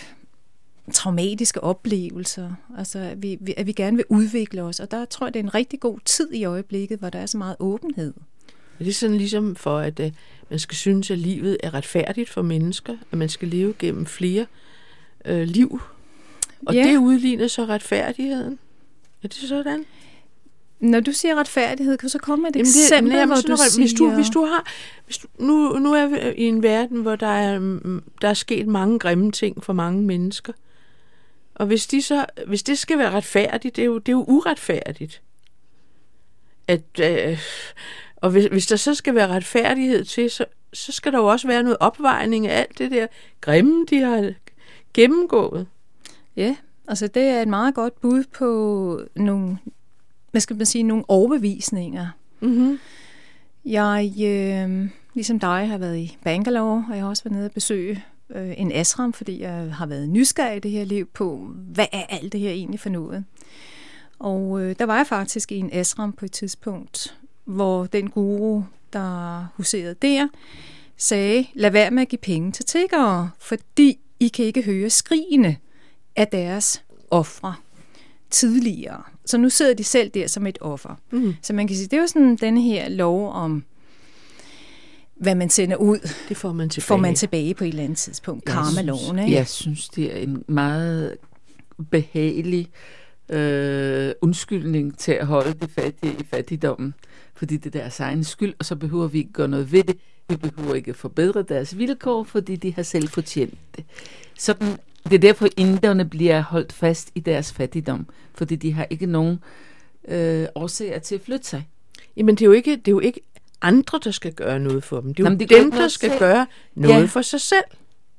traumatiske oplevelser. Altså, at vi, at vi gerne vil udvikle os. Og der tror jeg, det er en rigtig god tid i øjeblikket, hvor der er så meget åbenhed. Det er sådan ligesom for, at uh, man skal synes, at livet er retfærdigt for mennesker, at man skal leve gennem flere uh, liv. Og ja. Det udligner så retfærdigheden. Er det sådan? Når du siger retfærdighed, kan du så komme med et jamen det, eksempel, jamen, hvor du hvis siger... Du, hvis du har... Hvis du, nu, nu er vi i en verden, hvor der er, der er sket mange grimme ting for mange mennesker. Og hvis, de så, hvis det skal være retfærdigt, det er jo, det er jo uretfærdigt. At, øh, og hvis, hvis der så skal være retfærdighed til, så, så skal der jo også være noget opvejning af alt det der grimme, de har gennemgået. Ja, altså det er et meget godt bud på nogle, hvad skal man sige, nogle overbevisninger. Mm-hmm. Jeg, øh, ligesom dig, har været i Bangalore, og jeg har også været nede og besøge øh, en ashram, fordi jeg har været nysgerrig i det her liv på, hvad er alt det her egentlig for noget. Og øh, der var jeg faktisk i en ashram på et tidspunkt, hvor den guru, der huserede der, sagde, lad være med at give penge til tiggere, fordi I kan ikke høre skrigene af deres ofre tidligere. Så nu sidder de selv der som et offer. Mm. Så man kan sige, det er jo sådan denne her lov om, hvad man sender ud, det får man tilbage, får man tilbage på et eller andet tidspunkt. Karma-loven, ikke? Jeg synes, det er en meget behagelig øh, undskyldning til at holde det fattige i fattigdommen. Fordi det er deres egen skyld, og så behøver vi ikke gøre noget ved det. Vi behøver ikke forbedre deres vilkår, fordi de har selv fortjent det. Sådan, det er derfor, inderne bliver holdt fast i deres fattigdom, fordi de har ikke nogen øh, årsager til at flytte sig. Jamen, det er jo ikke, det er jo ikke andre, der skal gøre noget for dem. Det er Jamen, jo de dem, der skal selv gøre noget ja. for sig selv.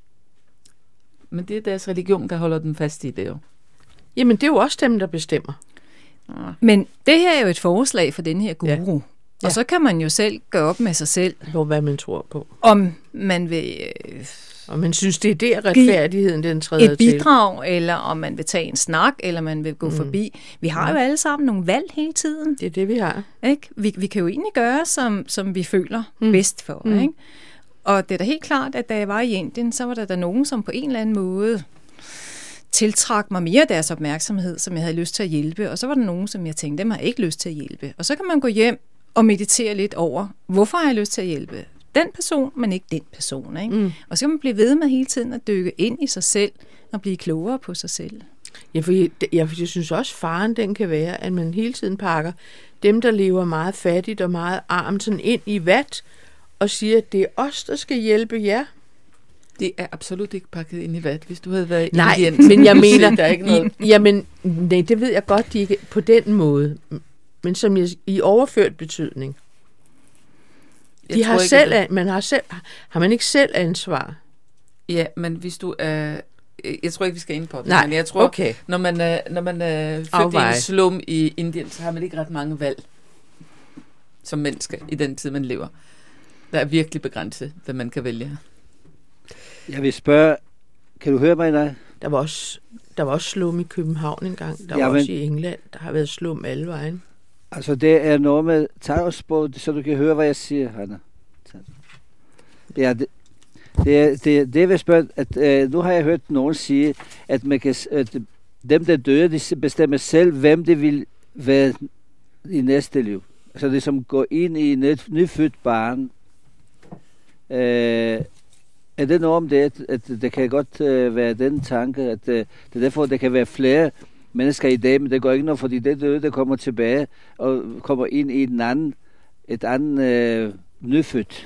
Men det er deres religion, der holder dem fast i det jo. Jamen, det er jo også dem, der bestemmer. Men det her er jo et forslag for den her guru. Ja. Og ja. Så kan man jo selv gøre op med sig selv, på hvad man tror på. Om man vil øh, og man synes, det er der retfærdigheden, den træder et bidrag, til. Eller om man vil tage en snak, eller man vil gå mm. forbi. Vi har jo alle sammen nogle valg hele tiden. Det er det, vi har. Ikke? Vi, vi kan jo egentlig gøre, som, som vi føler mm. bedst for. Mm. Ikke? Og det er da helt klart, at da jeg var i Indien, så var der, der nogen, som på en eller anden måde tiltrak mig mere deres opmærksomhed, som jeg havde lyst til at hjælpe. Og så var der nogen, som jeg tænkte, dem har jeg ikke lyst til at hjælpe. Og så kan man gå hjem og meditere lidt over, hvorfor har jeg lyst til at hjælpe den person, men ikke den person. Ikke? Mm. Og så kan man blive ved med hele tiden at dykke ind i sig selv og blive klogere på sig selv. Ja, for jeg, jeg, jeg synes også, faren den kan være, at man hele tiden pakker dem, der lever meget fattigt og meget armt, sådan ind i vat, og siger, at det er os, der skal hjælpe jer. Det er absolut ikke pakket ind i vat, hvis du havde været i nej, Indien. Men jeg mener, der er ikke noget. I, jamen, nej, det ved jeg godt, de ikke på den måde, men som jeg, i overført betydning. De Jeg har ikke, selv, det. man har selv, har man ikke selv ansvar? Ja, men hvis du er, øh, jeg tror ikke vi skal ind på det. Nej, men jeg tror, okay. når man er, når man er født i en slum i Indien, så har man ikke ret mange valg som menneske i den tid man lever. Der er virkelig begrænset, hvad man kan vælge. Jeg vil spørge, kan du høre mig, nej? Der var også, der var også slum i København engang. Der ja, var men, også i England. Der har været slum alle vejen. Altså, det er noget med, tag os på, så du kan høre, hvad jeg siger, Hanna. Ja, det, det, er, det, det vil spørge, at øh, nu har jeg hørt nogen sige, at, man kan, at dem, der dør, de bestemmer selv, hvem de vil være i næste liv. Altså, det som går ind i et nyfødt barn. Øh, er det noget om det, at, at det kan godt øh, være den tanke, at øh, det er derfor, der kan være flere mennesker i dag, men det går ikke noget, fordi det døde, der kommer tilbage og kommer ind i en anden, et andet øh, nyfødt.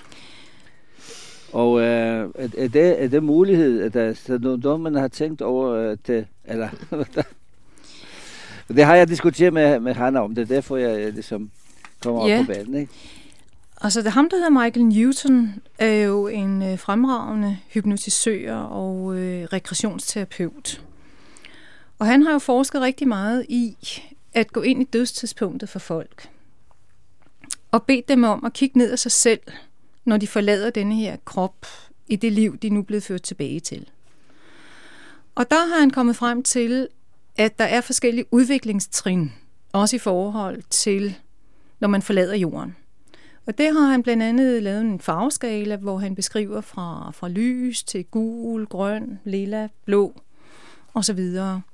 Og øh, er, det, er det mulighed, at der er noget, man har tænkt over, at det, eller det har jeg diskuteret med, med Hanna om, det er derfor, jeg ligesom kommer ja. op på banen, ikke? Altså, det ham, der hedder Michael Newton, er jo en øh, fremragende hypnotisør og øh, rekreationsterapeut. Og han har jo forsket rigtig meget i at gå ind i dødstidspunktet for folk. Og bedt dem om at kigge ned af sig selv, når de forlader denne her krop i det liv, de nu er blevet ført tilbage til. Og der har han kommet frem til, at der er forskellige udviklingstrin, også i forhold til, når man forlader jorden. Og det har han blandt andet lavet en farveskala, hvor han beskriver fra, fra lys til gul, grøn, lilla, blå osv.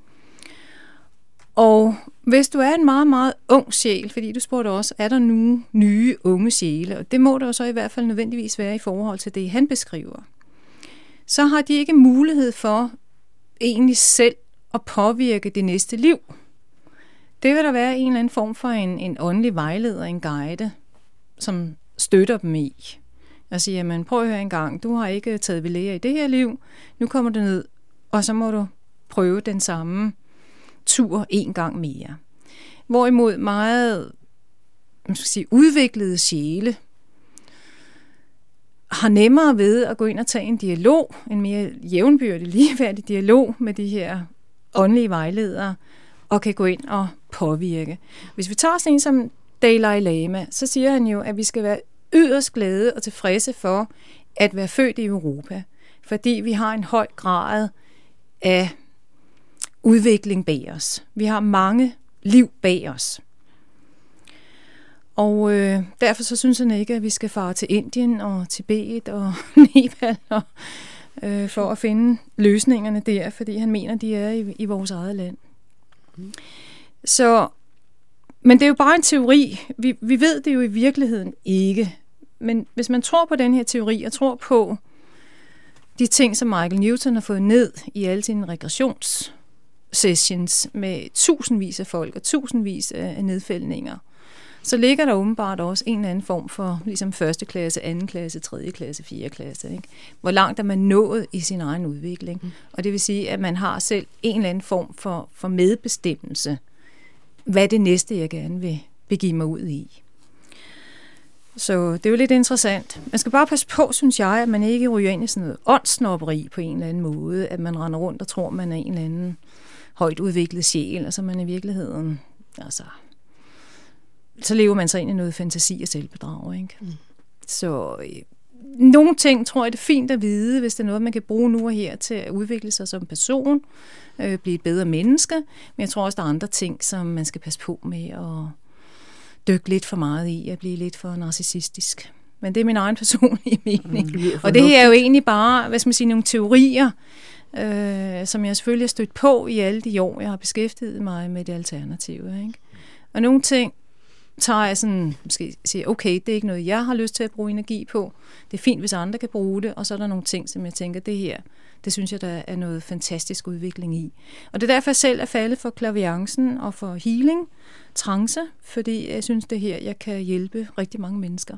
Og hvis du er en meget, meget ung sjæl, fordi du spurgte også, er der nu nye unge sjæle, og det må der jo så i hvert fald nødvendigvis være i forhold til det, han beskriver, så har de ikke mulighed for egentlig selv at påvirke det næste liv. Det vil der være en eller anden form for en, en åndelig vejleder, en guide, som støtter dem i. Og siger, jamen prøv at høre en gang, du har ikke taget ved lære i det her liv, nu kommer du ned, og så må du prøve den samme tur en gang mere. Hvorimod meget man skal sige, udviklede sjæle har nemmere ved at gå ind og tage en dialog, en mere jævnbyrdig, ligeværdig dialog med de her åndelige vejledere, og kan gå ind og påvirke. Hvis vi tager sådan en som Dalai Lama, så siger han jo, at vi skal være yderst glade og tilfredse for at være født i Europa, fordi vi har en høj grad af udvikling bag os. Vi har mange liv bag os. Og øh, derfor så synes han ikke, at vi skal fare til Indien og Tibet og Nepal og, øh, for at finde løsningerne der, fordi han mener, de er i, i vores eget land. Mm. Så, men det er jo bare en teori. Vi, vi ved det jo i virkeligheden ikke. Men hvis man tror på den her teori og tror på de ting, som Michael Newton har fået ned i alle sine regressionssessions med tusindvis af folk og tusindvis af nedfældninger, så ligger der åbenbart også en eller anden form for ligesom første klasse, anden klasse, tredje klasse, fjerde klasse. Ikke? Hvor langt er man nået i sin egen udvikling? Mm. Og det vil sige, at man har selv en eller anden form for, for medbestemmelse. Hvad er det næste, jeg gerne vil begive mig ud i? Så det er jo lidt interessant. Man skal bare passe på, synes jeg, at man ikke ryger ind i sådan noget åndssnobberi på en eller anden måde, at man render rundt og tror, man er en eller anden højt udviklet sjæl, og så man i virkeligheden, altså, så lever man sig ind i noget fantasi og selvbedrag, ikke? Mm. Så øh, nogle ting tror jeg, det er fint at vide, hvis det er noget, man kan bruge nu og her til at udvikle sig som person, øh, blive et bedre menneske, men jeg tror også, der er andre ting, som man skal passe på med at dykke lidt for meget i, at blive lidt for narcissistisk. Men det er min egen personlige mening. Mm, og det her er jo egentlig bare, hvad skal man sige, nogle teorier, øh, som jeg selvfølgelig har stødt på i alle de år, jeg har beskæftiget mig med det alternative. Ikke? Og nogle ting tager jeg sådan, måske siger, okay, det er ikke noget, jeg har lyst til at bruge energi på. Det er fint, hvis andre kan bruge det. Og så er der nogle ting, som jeg tænker, det her, det synes jeg, der er noget fantastisk udvikling i. Og det er derfor, jeg selv er faldet for klaviancen og for healing, trance, fordi jeg synes, det her, jeg kan hjælpe rigtig mange mennesker.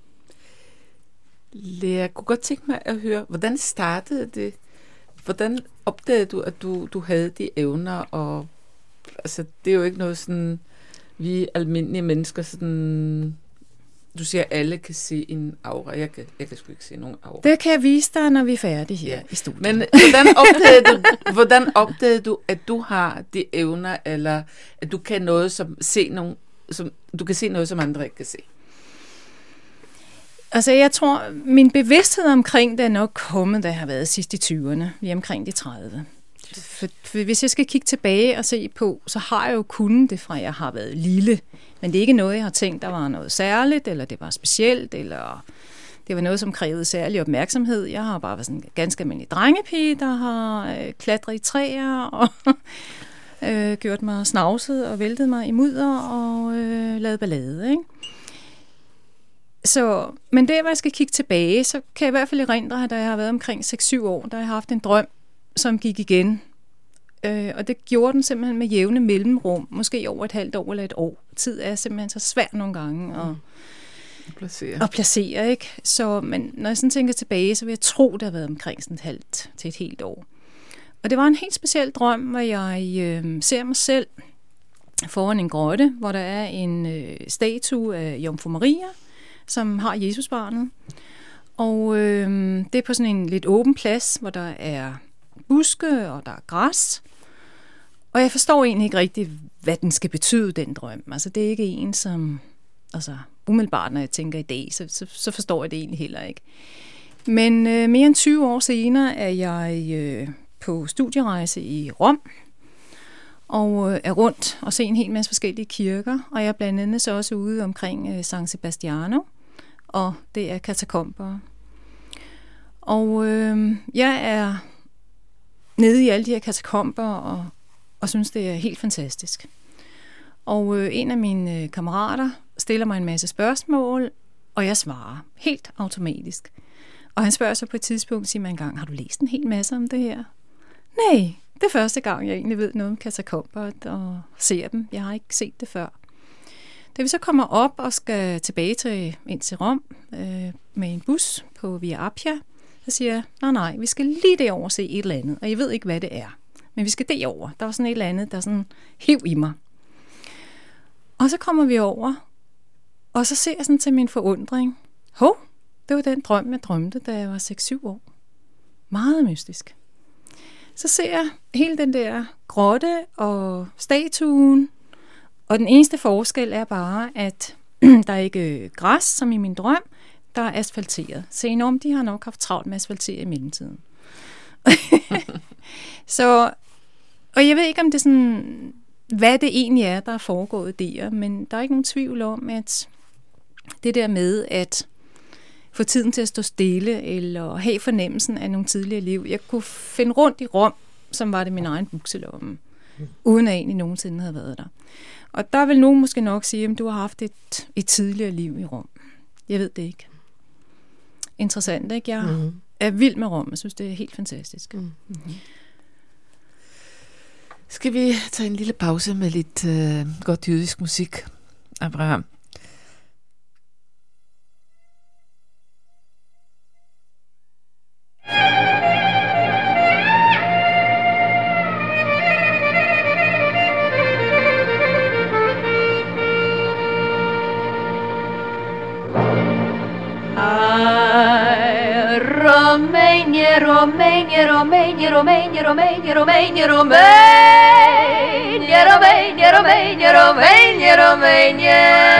Jeg kunne godt tænke mig at høre, hvordan startede det? Hvordan opdagede du, at du, du havde de evner? Og, altså, det er jo ikke noget sådan, vi almindelige mennesker sådan... Du siger, at alle kan se en aura. Jeg kan, jeg kan sgu ikke se nogen aura. Det kan jeg vise dig, når vi er færdige her ja. i studiet. Men hvordan opdagede, du, hvordan opdagede du, at du har de evner, eller at du kan noget, som se nogen, som du kan se noget, som andre ikke kan se? Altså, jeg tror, min bevidsthed omkring det er nok kommet, da jeg har været sidst i tyverne, lige omkring de tredive. For, for hvis jeg skal kigge tilbage og se på, så har jeg jo kunnet det fra, jeg har været lille. Men det er ikke noget, jeg har tænkt, der var noget særligt, eller det var specielt, eller det var noget, som krævede særlig opmærksomhed. Jeg har bare været sådan en ganske almindelig drengepige, der har øh, klatret i træer, og øh, gjort mig snavset og væltet mig i mudder, og øh, lavet ballade, ikke? Så, men der, hvor jeg skal kigge tilbage, så kan jeg i hvert fald erindre, at da jeg har været omkring seks syv år, der har jeg haft en drøm, som gik igen. Øh, og det gjorde den simpelthen med jævne mellemrum, måske over et halvt år eller et år. Tid er simpelthen så svært nogle gange at, mm. placere. at placere, ikke? Så, men når jeg sådan tænker tilbage, så vil jeg tro, det har været omkring sådan et halvt til et helt år. Og det var en helt speciel drøm, hvor jeg øh, ser mig selv foran en grotte, hvor der er en øh, statue af Jomfru Maria, som har Jesusbarnet. Og øh, det er på sådan en lidt åben plads, hvor der er buske, og der er græs. Og jeg forstår egentlig ikke rigtigt, hvad den skal betyde, den drøm. Altså, det er ikke en, som... Altså, umiddelbart, når jeg tænker i dag, så, så, så forstår jeg det egentlig heller ikke. Men øh, mere end tyve år senere er jeg øh, på studierejse i Rom, og øh, er rundt og ser en hel masse forskellige kirker. Og jeg er blandt andet så også ude omkring øh, San Sebastiano, og det er katakomber. Og øh, jeg er nede i alle de her katakomber, og, og synes, det er helt fantastisk. Og øh, en af mine øh, kammerater stiller mig en masse spørgsmål, og jeg svarer helt automatisk. Og han spørger så på et tidspunkt, siger mig en gang, har du læst en hel masse om det her? Nej, det er første gang, jeg egentlig ved noget om katakomber og ser dem. Jeg har ikke set det før. Da vi så kommer op og skal tilbage til, ind til Rom øh, med en bus på Via Appia, så siger jeg, nej, nej, vi skal lige derover se et eller andet, og jeg ved ikke, hvad det er. Men vi skal derover. Der var sådan et eller andet, der sådan hiv i mig. Og så kommer vi over, og så ser jeg sådan til min forundring, hov, Det var den drøm, jeg drømte, da jeg var seks syv år. Meget mystisk. Så ser jeg hele den der grotte og statuen, og den eneste forskel er bare, at der er ikke græs, som i min drøm, der er asfalteret. Se enormt, de har nok haft travlt med asfaltere i mellemtiden. Så, og jeg ved ikke, om det er sådan, hvad det egentlig er, der er foregået der, men der er ikke nogen tvivl om, at det der med at få tiden til at stå stille, eller have fornemmelsen af nogle tidligere liv. Jeg kunne finde rundt i Rom, som var det min egen bukselomme, uden at jeg egentlig nogensinde havde været der. Og der vil nogen måske nok sige, at du har haft et, et tidligere liv i Rom. Jeg ved det ikke. Interessant, ikke? Jeg mm-hmm. er vild med Rom. Jeg synes, det er helt fantastisk. Mm-hmm. Skal vi tage en lille pause med lidt øh, godt jødisk musik, Abraham? Romania, Romania, Romania, Romania, Romania, Romania, Romania, Romania, Romania, Romania, Romania.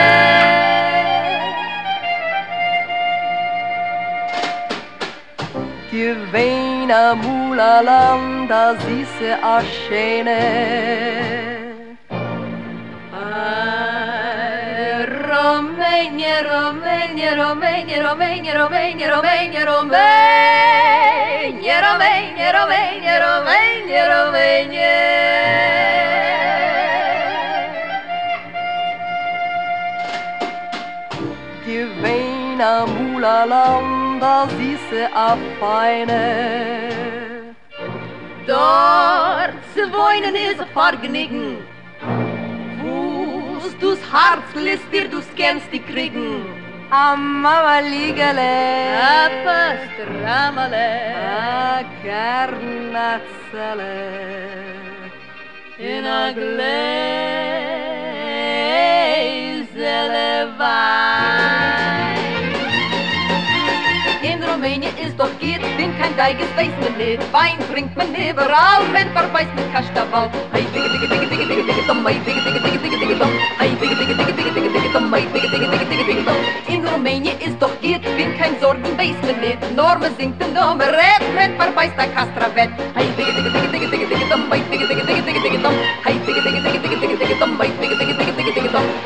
Gewena mula landa zise aschene. Romania, Romania, Romania, Romania, Romania, Romania, Romania, Romania, Romania, Romania, Romania. Gewena mula landa zise afeine. Dort zu wohnen is a Vergnügen. Du's Herz lässt dir, du's kennst die kriegen. Amma ligale, a pastramale, a carnazzale, in a gläsele Wein. In Rumänien ist doch geht, bin kein Geiges, weiß man nicht. Wein trinkt man überall, man verbeißt mit Kastaval. Hey, digge, digge, digge, digge, digge, digge, dumm, hey, digge, digge, digge, digge, digge, dumm, hey, digge, digge, digge, digge, digge, digge, dumm, hey, digge, digge, digge, digge, digge, dumm. In Rumänien ist doch geht, bin kein Sorgen, weiß man nicht. Norme singt und Norme rät, man verbeißt der Kastravett. Hey, digge, digge, digge, digge, digge, digge, dumm, hey, digge, digge, digge, digge, digge, dumm, hey, digge, digge, digge, digge, digge, digge, dumm, hey, digge, digge, digge, digge, digge, dumm.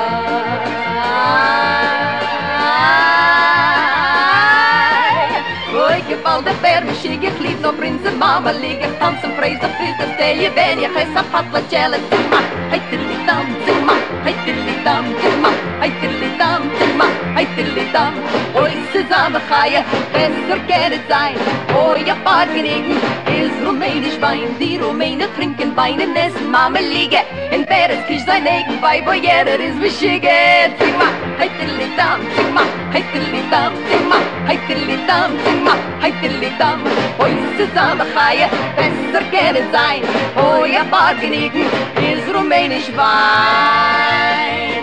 Gevalde bermishige kliep no prinsen mama liggen tanzen vrees dat is de stee ben je geen sapatla challenge zima hey tilly dam zima hey tilly dam zima hey tilly dam zima hey tilly dam oi zusammen ga je besser kennen sein oi ja parkenigen is Rumänisch Wein die Rumänen trinken Wein en essen mama liegen en beres kies zijn eigen bij boyer is beschige zima hey tilly dam zima hey tilly dam zima hey tilly dam zima hey tilly dam oi zusammen ga je besser kennen sein oi ja parkenigen is Rumänisch Wein.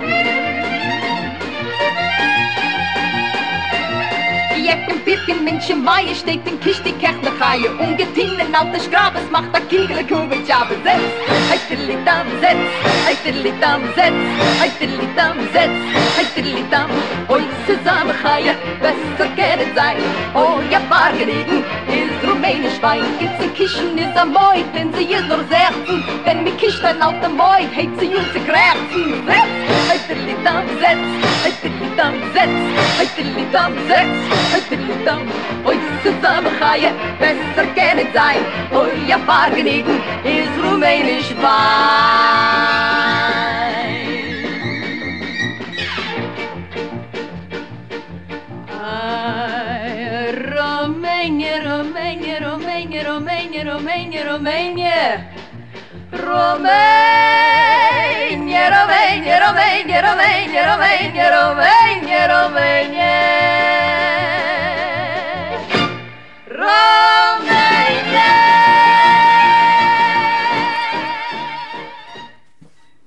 Jecken, Birken, Menschen, Maie, steht in Kisch, die Kerchner Chaie. Ungetinen, alte Schrabes, macht der Kiegel, Kugel, Schabe, setz. Hey, tiddly dam, setz. Hey, tiddly dam, setz. Hey, tiddly dam, setz. Hey, tiddly dam. Oi, zusammen Chaie, besser kennen sein. Oh, ja, Bargenigen, ist Rumänisch Wein. Gibt's in Kischen, ist am Moid, wenn sie ist nur sechzehn. Wenn mi Kisch ein alter Moid, heit sie uns zu krächzen. Setz. Hey, tiddly dam, setz. Hey, tiddly dam, setz. Hey, tiddly dam, setz. Hey, tiddly dam. Oi, zusammen ga je besser kennen sein. Oh, ja, Bargenigen, ist Rumänisch Wein. Romania, Romania, Romania, Romania, Romania, Romania. Romania, Romania, Romania, Romania, Romania, Romania, Romania. Romania.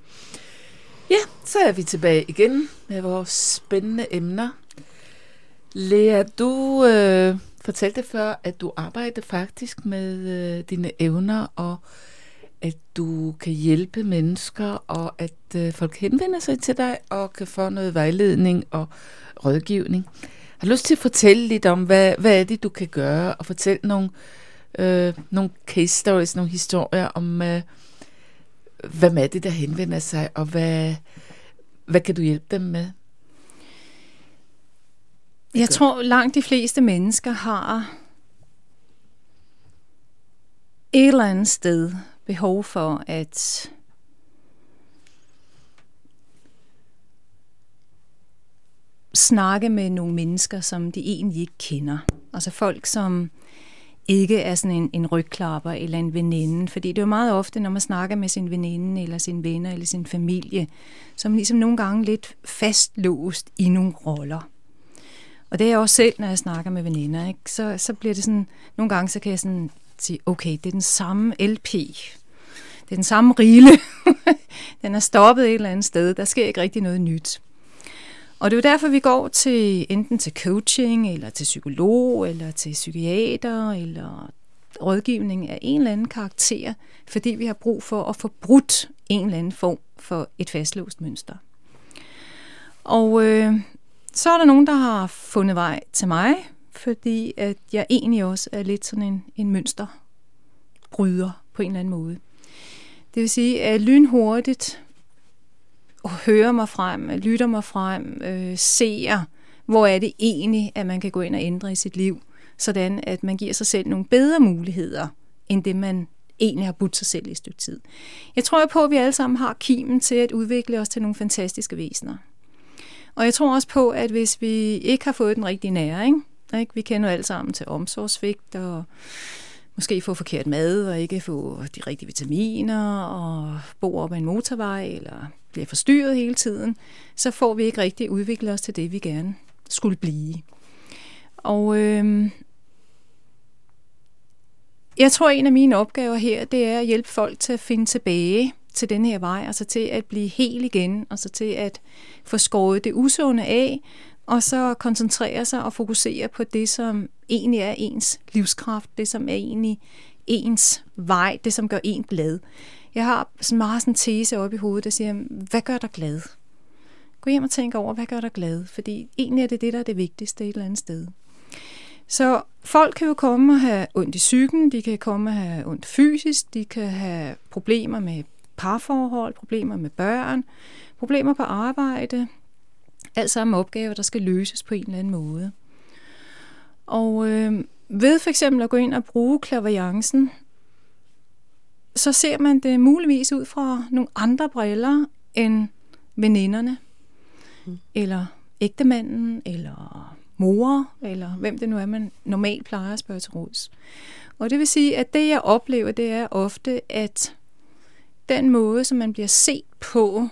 Ja, så er vi tilbage igen med vores spændende emner. Lea, du øh, fortalte før, at du arbejder faktisk med øh, dine evner, og at du kan hjælpe mennesker, og at øh, folk henvender sig til dig, og kan få noget vejledning og rådgivning. Har du lyst til at fortælle lidt om, hvad, hvad er det, du kan gøre, og fortælle nogle, øh, nogle case stories, nogle historier om, øh, hvad er det, der henvender sig, og hvad, hvad kan du hjælpe dem med? Jeg tror, langt de fleste mennesker har et eller andet sted behov for at snakke med nogle mennesker, som de egentlig ikke kender. Altså folk, som ikke er sådan en, en rygklapper eller en veninde. Fordi det er jo meget ofte, når man snakker med sin veninde, eller sine venner, eller sin familie, så er man ligesom nogle gange lidt fastlåst i nogle roller. Og det er jeg også selv, når jeg snakker med veninder, ikke? Så, så bliver det sådan, nogle gange så kan jeg sådan sige, okay, det er den samme L P. Det er den samme rille. Den er stoppet et eller andet sted. Der sker ikke rigtig noget nyt. Og det er jo derfor, vi går til enten til coaching, eller til psykolog, eller til psykiater, eller rådgivning af en eller anden karakter, fordi vi har brug for at få brudt en eller anden form for et fastlåst mønster. Og øh, så er der nogen, der har fundet vej til mig, fordi at jeg egentlig også er lidt sådan en, en mønsterbryder på en eller anden måde. Det vil sige, at lynhurtigt hører mig frem, lytter mig frem, øh, ser, hvor er det egentlig, at man kan gå ind og ændre i sit liv, sådan at man giver sig selv nogle bedre muligheder, end det man egentlig har budt sig selv i et stykke tid. Jeg tror på, at vi alle sammen har kimen til at udvikle os til nogle fantastiske væsener. Og jeg tror også på, at hvis vi ikke har fået den rigtige næring, ikke? Vi kender jo alle sammen til omsorgssvigt, og måske få forkert mad, og ikke få de rigtige vitaminer, og bo op ad en motorvej, eller bliver forstyrret hele tiden, så får vi ikke rigtig udviklet os til det, vi gerne skulle blive. Og øh, jeg tror, en af mine opgaver her, det er at hjælpe folk til at finde tilbage til den her vej, altså til at blive hel igen, altså til at få skåret det usunde af, og så koncentrere sig og fokusere på det, som egentlig er ens livskraft, det som er egentlig ens vej, det som gør en glad. Jeg har sådan meget sådan en tese oppe i hovedet, der siger, hvad gør dig glad? Gå hjem og tænk over, hvad gør dig glad? Fordi egentlig er det det, der er det vigtigste et eller andet sted. Så folk kan jo komme og have ondt i psyken, de kan komme og have ondt fysisk, de kan have problemer med parforhold, problemer med børn, problemer på arbejde, alt sammen opgaver, der skal løses på en eller anden måde. Og øh, ved for eksempel at gå ind og bruge clairvoyancen, så ser man det muligvis ud fra nogle andre briller end veninderne, mm. eller ægtemanden, eller mor, eller hvem det nu er, man normalt plejer at spørge til råds. Og det vil sige, at det jeg oplever, det er ofte, at den måde, som man bliver set på,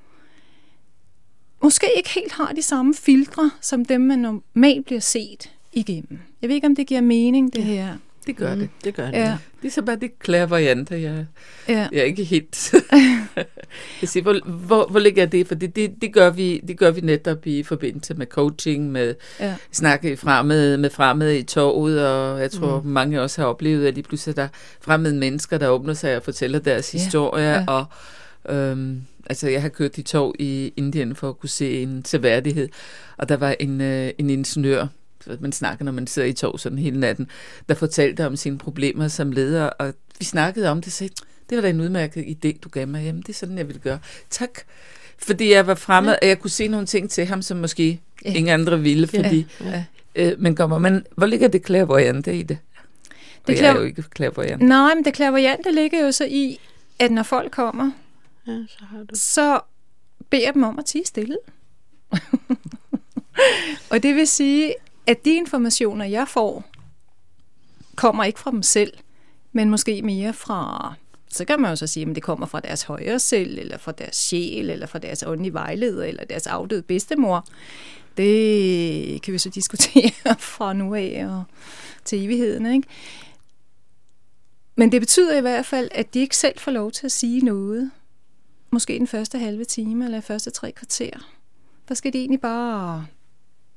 måske ikke helt har de samme filtre, som dem, man normalt bliver set igennem. Jeg ved ikke, om det giver mening, det ja, her. Det gør mm, det. Det gør det. Ja. Det er så bare det clairvoyante, jeg, ja. jeg er ikke helt... jeg siger, hvor, hvor, hvor ligger det? For det, det, det, gør vi, det gør vi netop i forbindelse med coaching, med ja. snakke fremmede, med fremmede i torvet, og jeg tror, mm. mange også har oplevet, at de pludselig der fremmede mennesker, der åbner sig og fortæller deres ja. historie, ja. og øhm, altså, jeg har kørt i torv i Indien for at kunne se en seværdighed, og der var en, øh, en ingeniør, man snakker, når man sidder i tog sådan hele natten, der fortalte om sine problemer som leder, og vi snakkede om det, så det var da en udmærket idé, du gav mig. Jamen, det er sådan, jeg ville gøre. Tak. Fordi jeg var fremmed, ja. og jeg kunne se nogle ting til ham, som måske ja. ingen andre ville, fordi ja. Ja. Øh, men kommer man, hvor ligger det clairvoyante i det? Og det jeg er jo ikke clairvoyant. Nej, men det clairvoyante ligger jo så i, at når folk kommer, ja, så, har du. så beder dem om at tie stille. Og det vil sige, at de informationer, jeg får, kommer ikke fra dem selv, men måske mere fra, så kan man jo så sige, at det kommer fra deres højre selv, eller fra deres sjæl, eller fra deres åndelige vejleder, eller deres afdøde bedstemor. Det kan vi så diskutere fra nu af og til evigheden, ikke? Men det betyder i hvert fald, at de ikke selv får lov til at sige noget. Måske den første halve time, eller første tre kvarter. Der skal de egentlig bare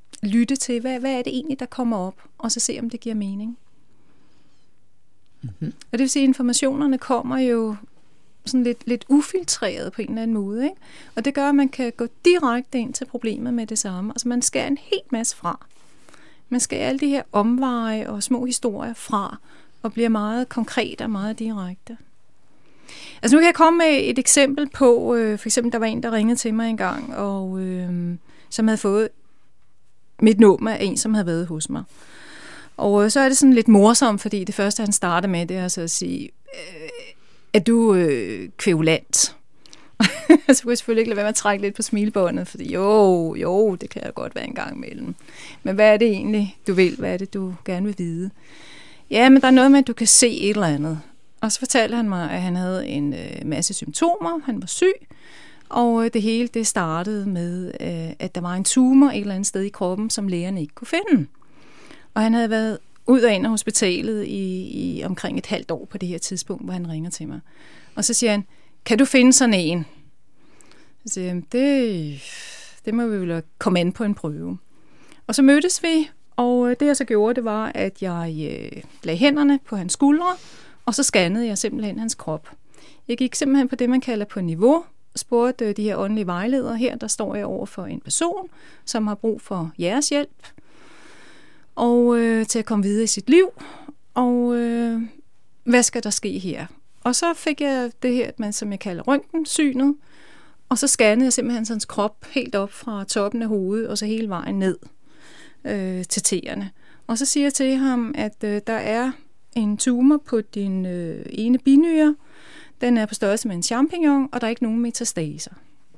lytte til, hvad, hvad er det egentlig, der kommer op, og så se, om det giver mening. Mm-hmm. Og det vil sige, at informationerne kommer jo sådan lidt, lidt ufiltreret på en eller anden måde, ikke? Og det gør, at man kan gå direkte ind til problemet med det samme. Altså man skærer en helt masse fra. Man skærer alle de her omveje og små historier fra, og bliver meget konkret og meget direkte. Altså nu kan jeg komme med et eksempel på, øh, for eksempel der var en, der ringede til mig engang, og øh, som havde fået mit nummer af en, som havde været hos mig. Og øh, så er det sådan lidt morsomt, fordi det første, han starter med, det er altså at sige, øh, er du øh, kvævulant? Så kunne jeg selvfølgelig ikke lade være med at trække lidt på smilebåndet, fordi jo, jo, det kan jeg godt være en gang imellem. Men hvad er det egentlig, du vil? Hvad er det, du gerne vil vide? Ja, men der er noget med, at du kan se et eller andet. Og så fortalte han mig, at han havde en øh, masse symptomer, han var syg, og øh, det hele det startede med, øh, at der var en tumor et eller andet sted i kroppen, som lægerne ikke kunne finde. Og han havde været ud og ind af hospitalet i, i omkring et halvt år på det her tidspunkt, hvor han ringer til mig. Og så siger han, kan du finde sådan en? Så siger jeg, det, det må vi vel komme an på en prøve. Og så mødtes vi, og det jeg så gjorde, det var, at jeg øh, lagde hænderne på hans skuldre, og så scannede jeg simpelthen hans krop. Jeg gik simpelthen på det, man kalder på niveau, spurgte de her åndelige vejledere her, der står jeg over for en person, som har brug for jeres hjælp, og øh, til at komme videre i sit liv, og øh, hvad skal der ske her? Og så fik jeg det her, man, som jeg kalder røntgensynet, og så scannede jeg simpelthen hans krop helt op fra toppen af hovedet, og så hele vejen ned øh, til tæerne. Og så siger jeg til ham, at øh, der er en tumor på din øh, ene binyre, den er på størrelse med en champignon, og der er ikke nogen metastaser.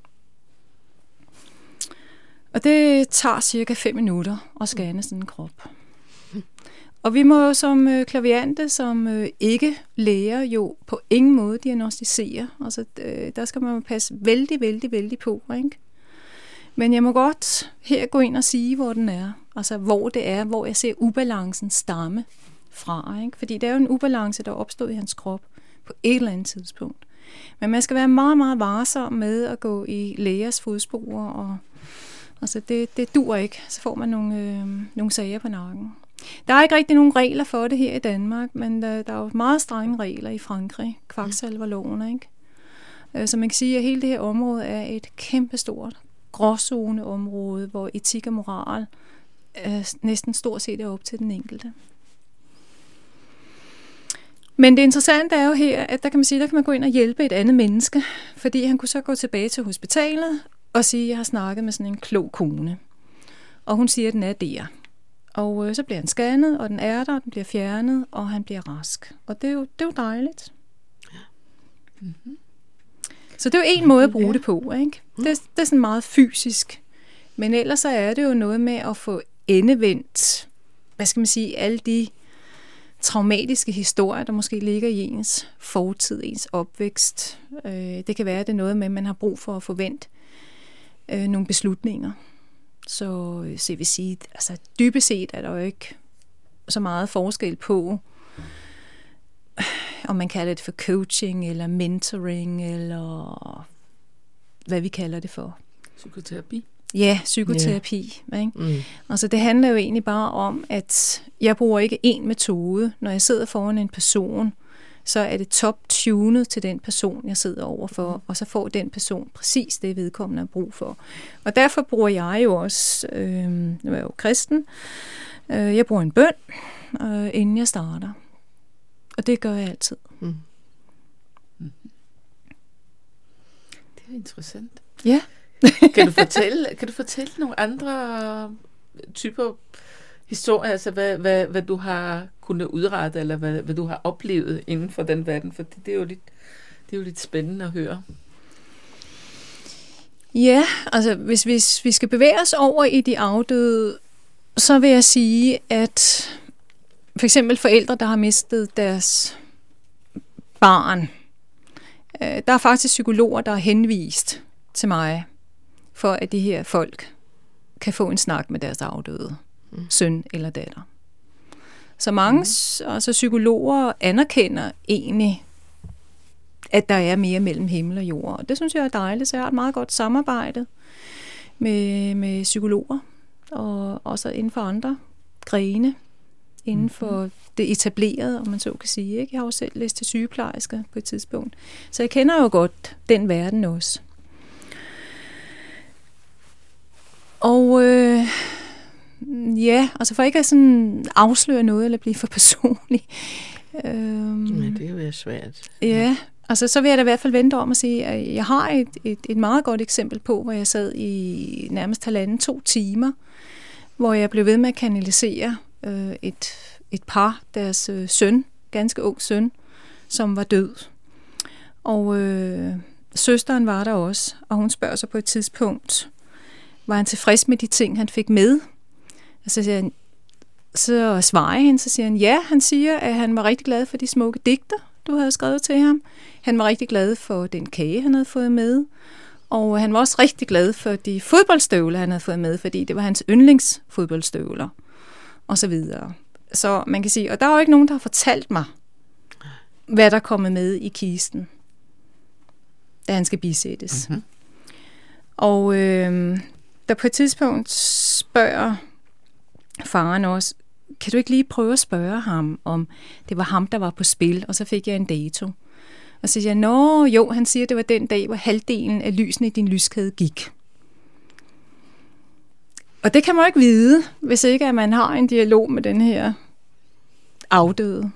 Og det tager cirka fem minutter at scanne sådan en krop. Og vi må jo som øh, klaviante, som øh, ikke læger, jo på ingen måde diagnostisere. Altså, øh, der skal man passe vældig, vældig, vældig på, ikke? Men jeg må godt her gå ind og sige, hvor den er. Altså, hvor det er, hvor jeg ser ubalancen stamme fra, ikke? Fordi det er jo en ubalance, der er opstået i hans krop på et eller andet tidspunkt. Men man skal være meget, meget varsom med at gå i lægers fodspor, og altså, det, det dur ikke. Så får man nogle, øh, nogle sager på nakken. Der er ikke rigtig nogen regler for det her i Danmark, men der, der er jo meget strenge regler i Frankrig, kvaksalverloven, ikke? Så man kan sige, at hele det her område er et kæmpestort gråzoneområde, hvor etik og moral øh, næsten stort set er op til den enkelte. Men det interessante er jo her, at der kan man sige, der kan man gå ind og hjælpe et andet menneske, fordi han kunne så gå tilbage til hospitalet og sige, at jeg har snakket med sådan en klog kone, og hun siger, at den er der. Og øh, så bliver han scannet, og den er der, den bliver fjernet, og han bliver rask. Og det er jo, det er jo dejligt. Mm-hmm. Så det er jo en måde at bruge ja. det på, ikke? Det, det er sådan meget fysisk. Men ellers så er det jo noget med at få endevendt, hvad skal man sige, alle de traumatiske historier, der måske ligger i ens fortid, ens opvækst. Øh, det kan være, at det er noget med, at man har brug for at få vendt øh, nogle beslutninger. Så, så jeg vil sige, altså dybest set er der jo ikke så meget forskel på, om man kalder det for coaching, eller mentoring, eller hvad vi kalder det for. Psykoterapi. Ja, psykoterapi. Yeah. Ikke? Mm. Altså det handler jo egentlig bare om, at jeg bruger ikke én metode. Når jeg sidder foran en person, så er det top-tunet til den person, jeg sidder overfor, mm. og så får den person præcis det, vedkommende har brug for. Og derfor bruger jeg jo også, øh, nu er jeg jo kristen, øh, jeg bruger en bøn, øh, inden jeg starter. Og det gør jeg altid. Mm. Mm. Det er interessant. Ja. kan, du fortælle, kan du fortælle nogle andre typer historier, altså hvad, hvad, hvad du har kunnet udrette, eller hvad, hvad du har oplevet inden for den verden, for det, det, er jo lidt, det er jo lidt spændende at høre. Ja, altså hvis, hvis vi skal bevæge os over i de afdøde, så vil jeg sige, at for eksempel forældre, der har mistet deres barn, der er faktisk psykologer, der har henvist til mig, for at de her folk kan få en snak med deres afdøde mm. søn eller datter. Så mange mm. altså psykologer anerkender egentlig, at der er mere mellem himmel og jord. Og det synes jeg er dejligt, så jeg har et meget godt samarbejde med, med psykologer, og også inden for andre grene, inden for det etablerede, om man så kan sige. Ikke? Jeg har jo selv læst til sygeplejersker på et tidspunkt, så jeg kender jo godt den verden også. Og øh, ja, altså for ikke at sådan afsløre noget eller blive for personlig. øhm, Men det er jo svært. Ja, altså så vil jeg da i hvert fald vente om at sige, at jeg har et, et, et meget godt eksempel på, hvor jeg sad i nærmest halvanden to timer, hvor jeg blev ved med at kanalisere øh, et, et par, deres øh, søn, ganske ung søn, som var død. Og øh, søsteren var der også, og hun spørger sig på et tidspunkt, var han tilfreds med de ting, han fik med? Og så siger han, så svarer jeg hende, så siger han, ja, han siger, at han var rigtig glad for de smukke digter, du havde skrevet til ham. Han var rigtig glad for den kage, han havde fået med. Og han var også rigtig glad for de fodboldstøvler, han havde fået med, fordi det var hans yndlingsfodboldstøvler, og så videre. Så man kan sige, og der er jo ikke nogen, der har fortalt mig, hvad der er kommet med i kisten, da han skal bisættes. Mm-hmm. Og øh, der på et tidspunkt spørger faren også, kan du ikke lige prøve at spørge ham, om det var ham, der var på spil, og så fik jeg en dato. Og så siger jeg, nå jo, han siger, det var den dag, hvor halvdelen af lysene i din lyskæde gik. Og det kan man jo ikke vide, hvis ikke at man har en dialog med den her afdøde.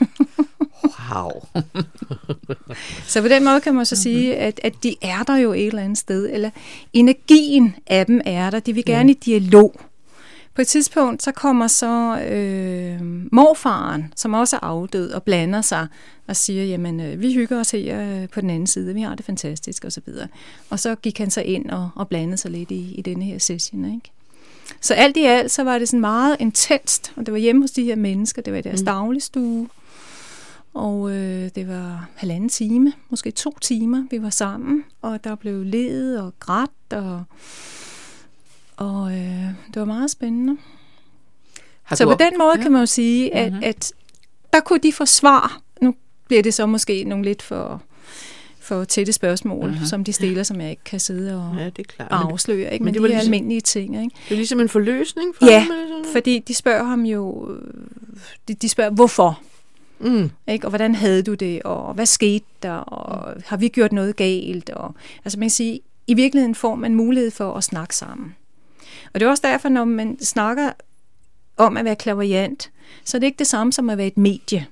Wow. Så på den måde kan man så sige, at, at de er der jo et eller andet sted, eller energien af dem er der, de vil gerne i dialog. På et tidspunkt, så kommer så øh, morfaren, som også er afdød, og blander sig og siger, jamen, øh, vi hygger os her øh, på den anden side, vi har det fantastisk, og så videre. Og så gik han så ind og, og blandede sig lidt i, i denne her session, ikke? Så alt i alt, så var det sådan meget intenst, og det var hjemme hos de her mennesker, det var i deres mm. dagligstue, og øh, det var halvanden time, måske to timer, vi var sammen, og der blev ledet og grædt, og Og øh, det var meget spændende. Har så på den måde ja. kan man jo sige, at, mm-hmm. at der kunne de få svar. Nu bliver det så måske nogle lidt for, for tætte spørgsmål, mm-hmm. som de stiller, som jeg ikke kan sidde og, ja, det er klart. og afsløre. Ikke? Men, men det de er ligesom, almindelige ting. Ikke? Det er ligesom en forløsning for ja, ham? Eller sådan? Fordi de spørger ham jo, de, de spørger, hvorfor? Mm. Ikke? Og hvordan havde du det? Og hvad skete der? Og har vi gjort noget galt? Og, altså man kan sige, i virkeligheden får man mulighed for at snakke sammen. Og det er også derfor, når man snakker om at være clairvoyant, så er det ikke det samme som at være et medie.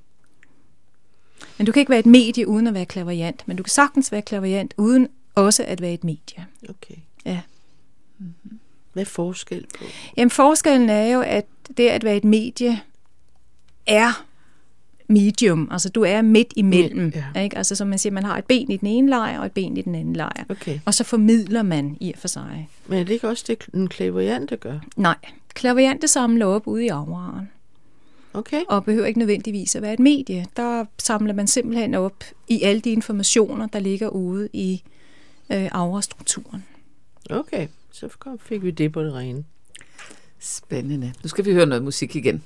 Men du kan ikke være et medie uden at være clairvoyant, men du kan sagtens være clairvoyant uden også at være et medie. Okay. Ja. Mm-hmm. Hvad er forskel på? Jamen forskellen er jo, at det at være et medie er medium, altså du er midt imellem, ja. Ikke? Altså som man siger, man har et ben i den ene lejr og et ben i den anden lejr, okay. og så formidler man i og for sig. Men er det ikke også det, en clairvoyante gør? Nej, clairvoyante samler op ude i auraen, okay. og behøver ikke nødvendigvis at være et medie. Der samler man simpelthen op i alle de informationer, der ligger ude i øh, aurastrukturen. Okay, så fik vi det på det rene. Spændende. Nu skal vi høre noget musik igen.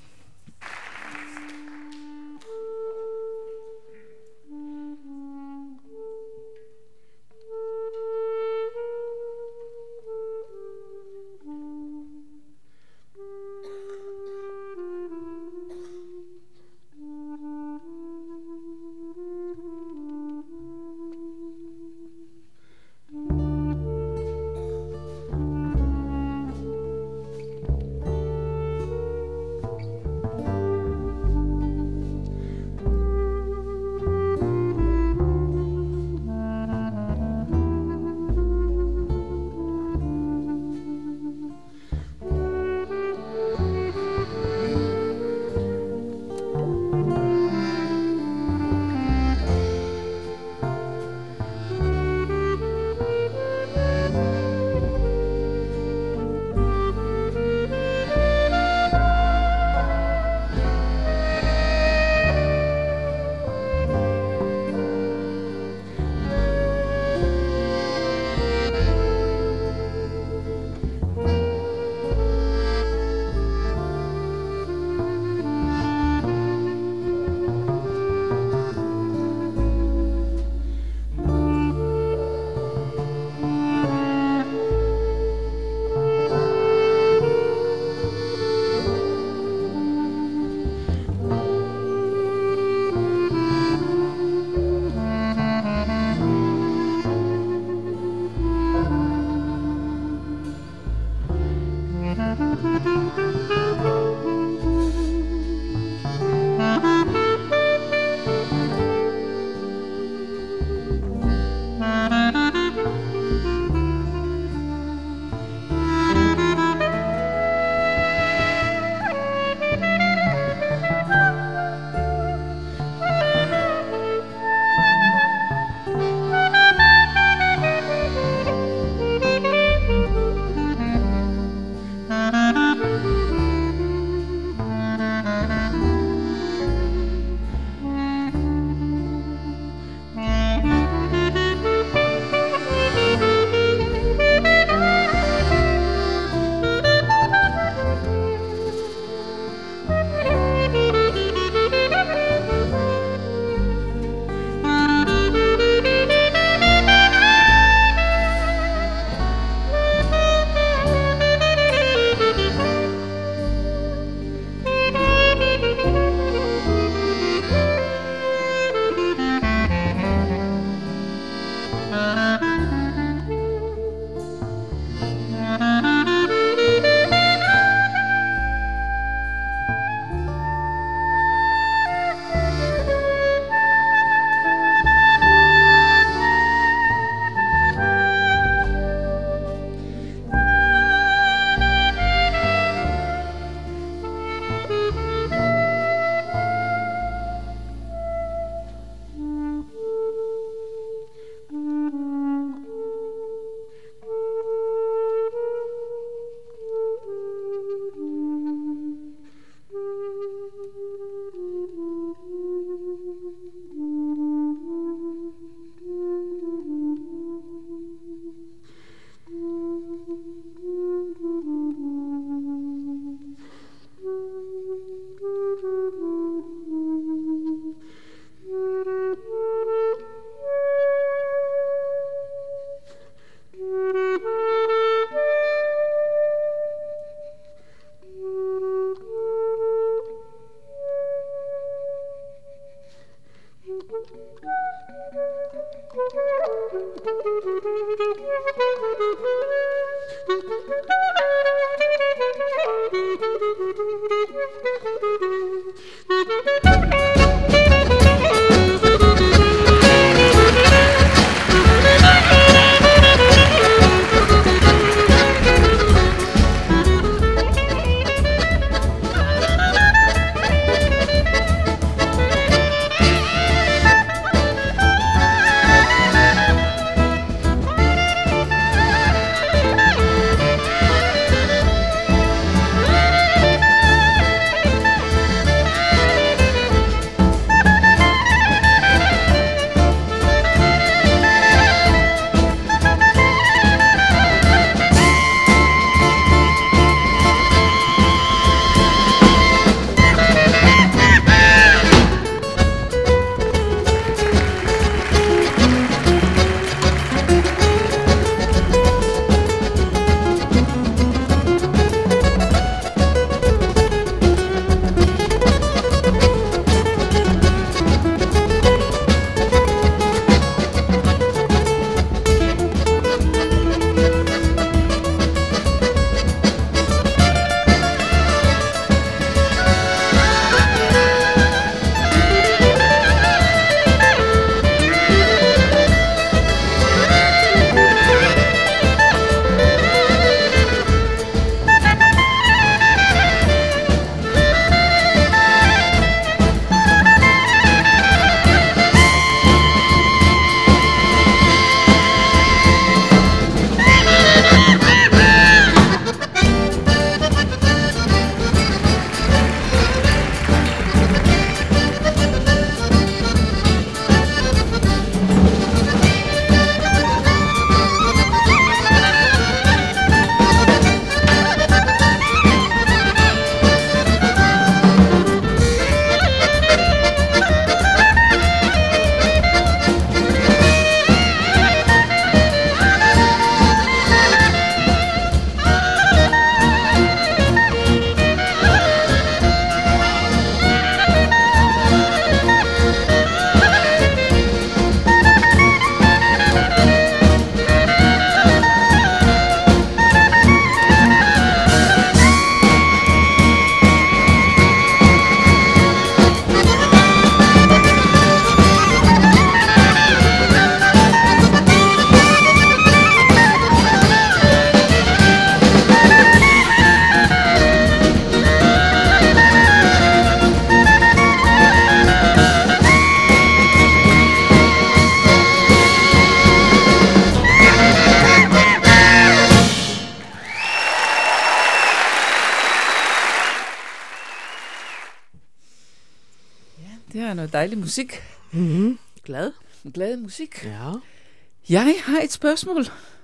Det er noget dejlig musik. Mm-hmm. Glad. Glad musik. Ja. Jeg har et spørgsmål.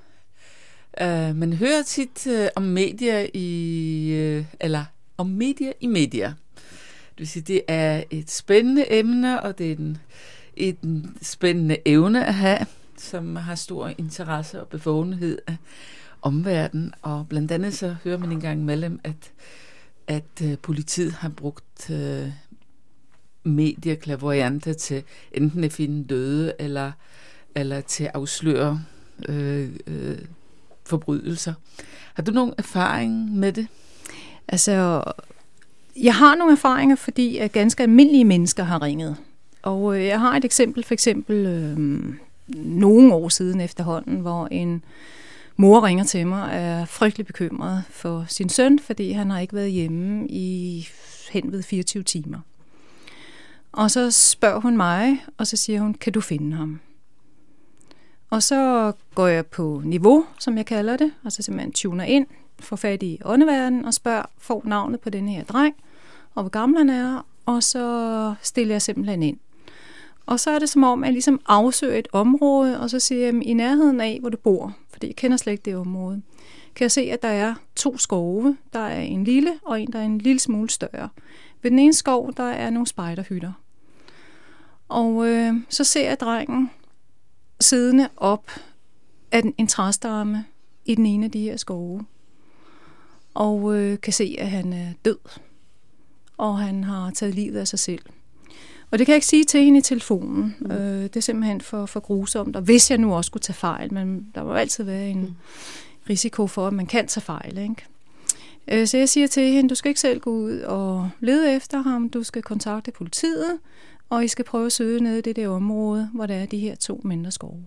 Uh, man hører tit uh, om medier i, uh, eller om medier i medier. Det vil sige, det er et spændende emne, og det er en, et spændende evne at have, som har stor interesse og bevågenhed af omverdenen. Og blandt andet så hører man engang mellem, at, at uh, politiet har brugt uh, medier, clairvoyanter til enten at finde døde, eller, eller til at afsløre øh, øh, forbrydelser. Har du nogen erfaring med det? Altså, jeg har nogle erfaringer, fordi at ganske almindelige mennesker har ringet. Og øh, jeg har et eksempel, for eksempel øh, nogle år siden efterhånden, hvor en mor ringer til mig og er frygtelig bekymret for sin søn, fordi han har ikke været hjemme i hen ved fireogtyve timer. Og så spørger hun mig, og så siger hun, kan du finde ham? Og så går jeg på niveau, som jeg kalder det, altså simpelthen tuner ind, får fat i åndeverdenen og spørger, får navnet på den her dreng, og hvor gammel han er, og så stiller jeg simpelthen ind. Og så er det som om, at jeg ligesom afsøger et område, og så siger jeg, i nærheden af, hvor du bor, fordi jeg kender slet ikke det område, kan jeg se, at der er to skove. Der er en lille, og en, der er en lille smule større. Ved den ene skov, der er nogle spejderhytter. Og øh, så ser jeg drengen siddende op af en træstamme i den ene af de her skove. Og øh, kan se, at han er død. Og han har taget livet af sig selv. Og det kan jeg ikke sige til hende i telefonen. Mm. Øh, det er simpelthen for, for grusomt. Og hvis jeg nu også skulle tage fejl, men der må jo altid være en mm. risiko for, at man kan tage fejl, ikke? Øh, så jeg siger til hende, du skal ikke selv gå ud og lede efter ham. Du skal kontakte politiet, og I skal prøve at søge ned i det der område, hvor der er de her to mindre skove.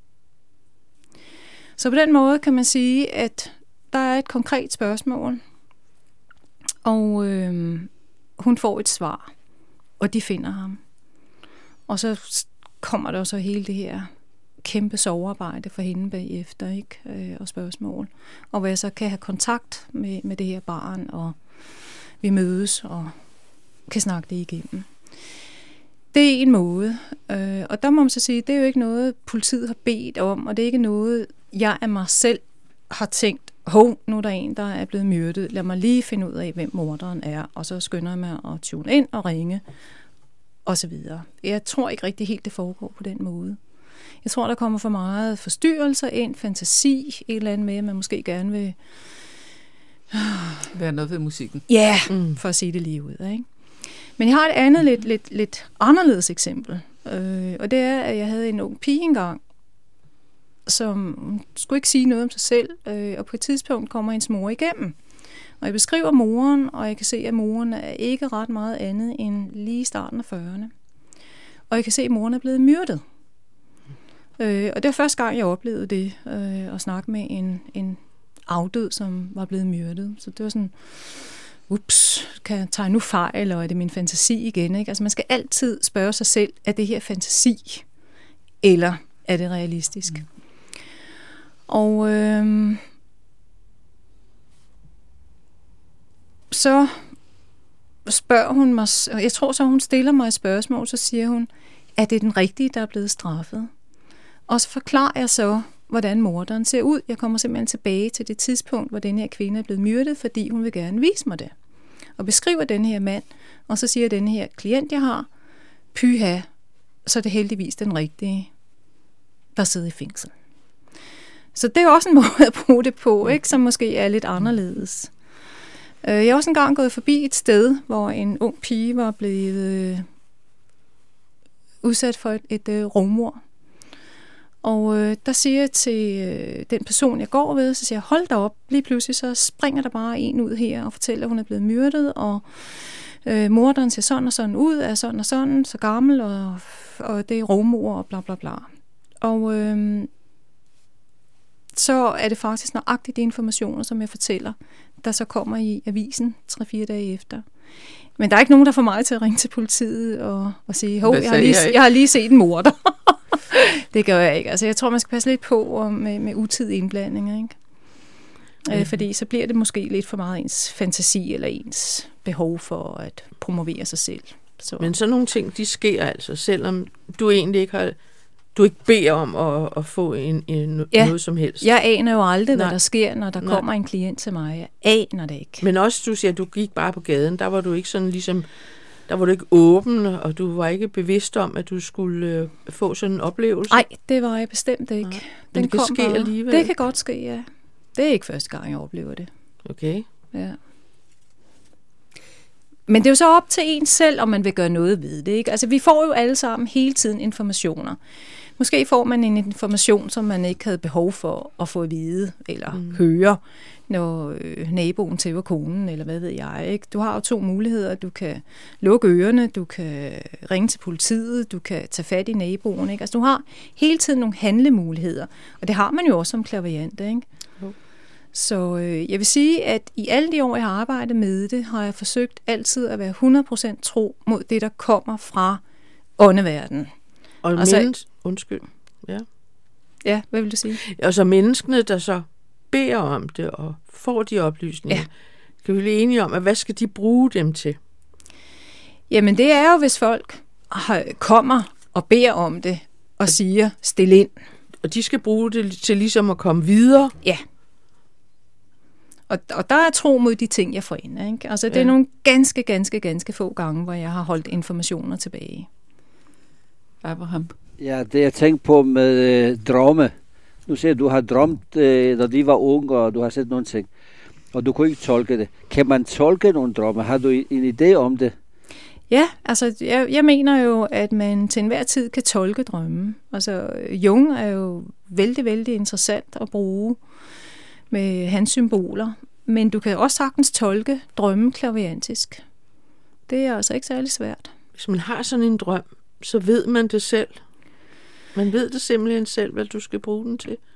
Så på den måde kan man sige, at der er et konkret spørgsmål, og øh, hun får et svar, og de finder ham. Og så kommer der så hele det her kæmpe sovearbejde for hende bagefter, ikke? Øh, og spørgsmål. Og hvor jeg så kan have kontakt med, med det her barn, og vi mødes og kan snakke det igennem. Det er en måde, øh, og der må man så sige, det er jo ikke noget, politiet har bedt om, og det er ikke noget, jeg af mig selv har tænkt, hov, nu er der en, der er blevet myrdet, lad mig lige finde ud af, hvem morderen er, og så skynder jeg mig at tune ind og ringe, og så videre. Jeg tror ikke rigtig helt, det foregår på den måde. Jeg tror, der kommer for meget forstyrrelser ind, fantasi, et eller andet med, at man måske gerne vil være noget ved musikken. Ja, yeah, mm. for at sige det lige ud, ikke? Men jeg har et andet lidt, lidt, lidt anderledes eksempel, øh, og det er, at jeg havde en ung pige engang, som skulle ikke sige noget om sig selv, øh, og på et tidspunkt kommer hendes mor igennem. Og jeg beskriver moren, og jeg kan se, at moren er ikke ret meget andet end lige i starten af fyrrerne. Og jeg kan se, at moren er blevet myrdet. Øh, og det var første gang, jeg oplevede det, øh, at snakke med en, en afdød, som var blevet myrdet. Så det var sådan, ups, kan jeg tage nu fejl, eller er det min fantasi igen? Ikke? Altså man skal altid spørge sig selv, er det her fantasi, eller er det realistisk? Mm. Og øh, så spørger hun mig, jeg tror så, hun stiller mig et spørgsmål, så siger hun, er det den rigtige, der er blevet straffet? Og så forklarer jeg så, hvordan morderen ser ud. Jeg kommer simpelthen tilbage til det tidspunkt, hvor den her kvinde er blevet myrdet, fordi hun vil gerne vise mig det. Og beskriver den her mand, og så siger den her klient, jeg har, pyha, så er det heldigvis den rigtige, der sidder i fængsel. Så det er også en måde at bruge det på, ikke, som måske er lidt anderledes. Jeg har også engang gået forbi et sted, hvor en ung pige var blevet udsat for et, et uh, rovmord. Og øh, der siger jeg til øh, den person, jeg går ved, så siger jeg, hold da op, lige pludselig så springer der bare en ud her og fortæller, at hun er blevet myrdet, og øh, morderen ser sådan og sådan ud, er sådan og sådan, så gammel, og, og det er rovmord og bla bla bla. Og øh, så er det faktisk nøjagtigt de informationer, som jeg fortæller, der så kommer i avisen tre-fire dage efter. Men der er ikke nogen, der får mig til at ringe til politiet og, og sige, hov, jeg har, lige, jeg har lige set en morder. Det gør jeg ikke. Altså, jeg tror, man skal passe lidt på med, med utidig indblanding, ikke? Mm. Øh, fordi så bliver det måske lidt for meget ens fantasi eller ens behov for at promovere sig selv. Så. Men sådan nogle ting, de sker altså, selvom du egentlig ikke har, du ikke beder om at, at få en, en, ja, noget som helst. Jeg aner jo aldrig, hvad Nej. der sker, når der Nej. kommer en klient til mig. Jeg aner det ikke. Men også, du siger, at du gik bare på gaden, der var du ikke sådan ligesom, der var du ikke åben, og du var ikke bevidst om, at du skulle øh, få sådan en oplevelse? Nej, det var jeg bestemt ikke. Nej. Den det kan kom ske bare. alligevel? Det kan godt ske, ja. Det er ikke første gang, jeg oplever det. Okay. Ja. Men det er jo så op til en selv, om man vil gøre noget ved det, ikke? Altså, vi får jo alle sammen hele tiden informationer. Måske får man en information, som man ikke havde behov for at få at vide eller mm. høre, når øh, naboen tæver konen, eller hvad ved jeg, ikke? Du har jo to muligheder. Du kan lukke ørerne, du kan ringe til politiet, du kan tage fat i naboen, ikke? Altså, du har hele tiden nogle handlemuligheder, og det har man jo også som klaverjant, ikke? Mm. Så øh, jeg vil sige, at i alle de år, jeg har arbejdet med det, har jeg forsøgt altid at være hundrede procent tro mod det, der kommer fra åndeverdenen. Og altså, mindst, undskyld, ja. Ja, hvad vil du sige? Og så menneskene, der så beder om det og får de oplysninger, ja. Kan vi blive enige om, at hvad skal de bruge dem til? Jamen det er jo, hvis folk kommer og beder om det og siger, stil ind. Og de skal bruge det til ligesom at komme videre? Ja. Og, og der er tro mod de ting, jeg får ind, ikke? Altså det er ja. nogle ganske, ganske, ganske få gange, hvor jeg har holdt informationer tilbage. Abraham? Ja, det jeg tænkte på med øh, drømme. Nu siger du, du har drømt, øh, når de var unge, og du har set nogle ting. Og du kunne ikke tolke det. Kan man tolke nogle drømme? Har du en idé om det? Ja, altså jeg, jeg mener jo, at man til enhver tid kan tolke drømme. Altså Jung er jo vældig, vældig interessant at bruge med hans symboler, men du kan også sagtens tolke drømme klaviantisk. Det er altså ikke særlig svært. Hvis man har sådan en drøm, så ved man det selv. Man ved det simpelthen selv, hvad du skal bruge den til.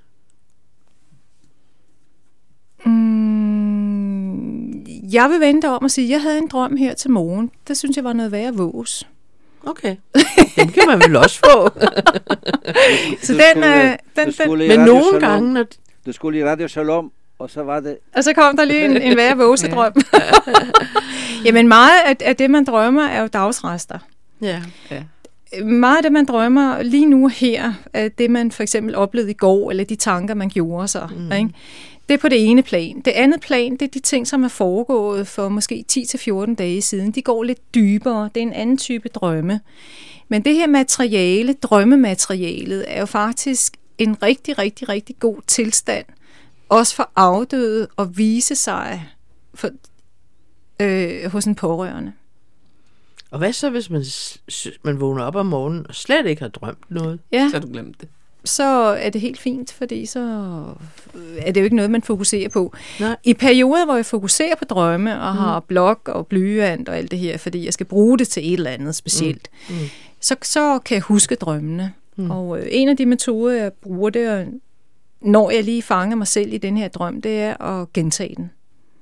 Mm, jeg vil vente om at sige, at jeg havde en drøm her til morgen. Det synes jeg var noget værre vås. Okay, den kan man vel også få. Så Du den, skulle- øh, den, du den, skulle i Men Radio nogle Shalom. gange, når Du skulle i Radio Shalom, og så var det... og så kom der lige en, en værre våsedrøm. Jamen meget af, af det, man drømmer, er jo dagsrester. ja. Meget af det, man drømmer lige nu her, er det, man for eksempel oplevede i går, eller de tanker, man gjorde sig. Mm. Ikke? Det er på det ene plan. Det andet plan, det er de ting, som er foregået for måske ti til fjorten dage siden. De går lidt dybere. Det er en anden type drømme. Men det her materiale, drømmematerialet, er jo faktisk en rigtig, rigtig, rigtig god tilstand. Også for afdøde at vise sig for, øh, hos en pårørende. Og hvad så, hvis man, s- s- man vågner op om morgenen og slet ikke har drømt noget? Ja. Så har du glemt det. Så er det helt fint, fordi så er det jo ikke noget, man fokuserer på. Nej. I perioder, hvor jeg fokuserer på drømme og mm. har blok og blyant og alt det her, fordi jeg skal bruge det til et eller andet specielt, mm. Mm. Så, så kan jeg huske drømmene. Mm. Og øh, en af de metoder, jeg bruger, det er, når jeg lige fanger mig selv i den her drøm, det er at gentage den.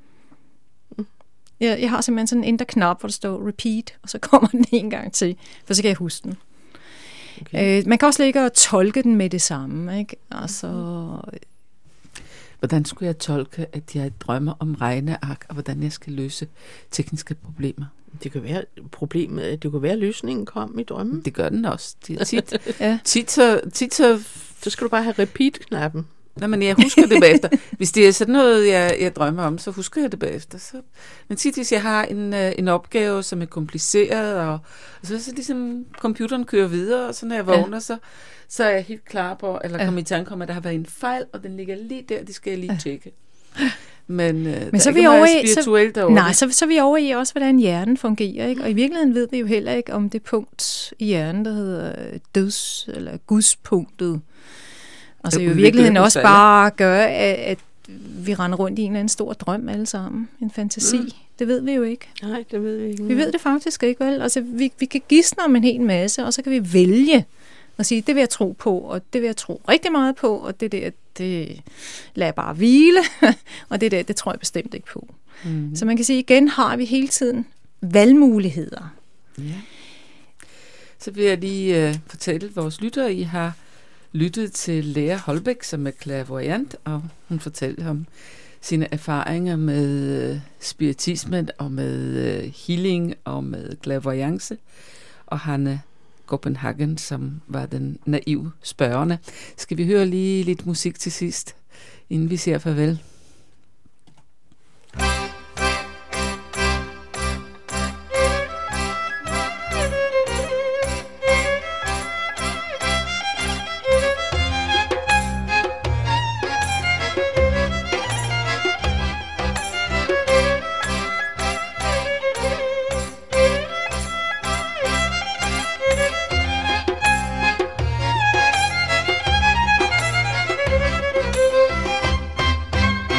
Jeg, jeg har simpelthen sådan en indre knap, hvor der står repeat, og så kommer den en gang til, for så kan jeg huske den. Okay. Øh, man kan også ligge og tolke den med det samme, ikke? Altså, Hvordan skulle jeg tolke, at jeg drømmer om regneark, og hvordan jeg skal løse tekniske problemer? Det kan være problemet, det kan være, at løsningen kom i drømmen. Det gør den også. Det er tit, ja. tit, så, tit så... Så skal du bare have repeat-knappen. Nej, men jeg husker det bagefter. Hvis det er sådan noget, jeg, jeg drømmer om, så husker jeg det bagefter. Så, men tit, hvis jeg har en, øh, en opgave, som er kompliceret, og, og så, så ligesom computeren kører videre, og så når jeg vågner, ja. så, så er jeg helt klar på, eller kommer ja. i tanke om, at der har været en fejl, og den ligger lige der, det skal jeg lige tjekke. Men, øh, Men så er vi over i, så, nej, så, så er vi over i også, hvordan hjernen fungerer. Ikke? Og i virkeligheden ved vi jo heller ikke, om det punkt i hjernen, der hedder døds- eller gudspunktet. Og så i virkeligheden også bare gør, at, at vi render rundt i en eller anden stor drøm alle sammen. En fantasi. Mm. Det ved vi jo ikke. Nej, det ved vi ikke. Vi ved det faktisk ikke, vel? Altså, vi, vi kan gisne om en hel masse, og så kan vi vælge og sige, det vil jeg tro på, og det vil jeg tro rigtig meget på, og det der, det lader jeg bare hvile, og det der, det tror jeg bestemt ikke på. Mm. Så man kan sige, igen har vi hele tiden valgmuligheder. Ja. Så vil jeg lige uh, fortælle vores lyttere, I har lyttet til Lea Holbæk, som er clairvoyant, og hun fortæller om sine erfaringer med uh, spiritismen og med uh, healing og med clairvoyance, og Hanne Copenhagen, som var den naive spørgende. Skal vi høre lige lidt musik til sidst, inden vi siger farvel? Thank you.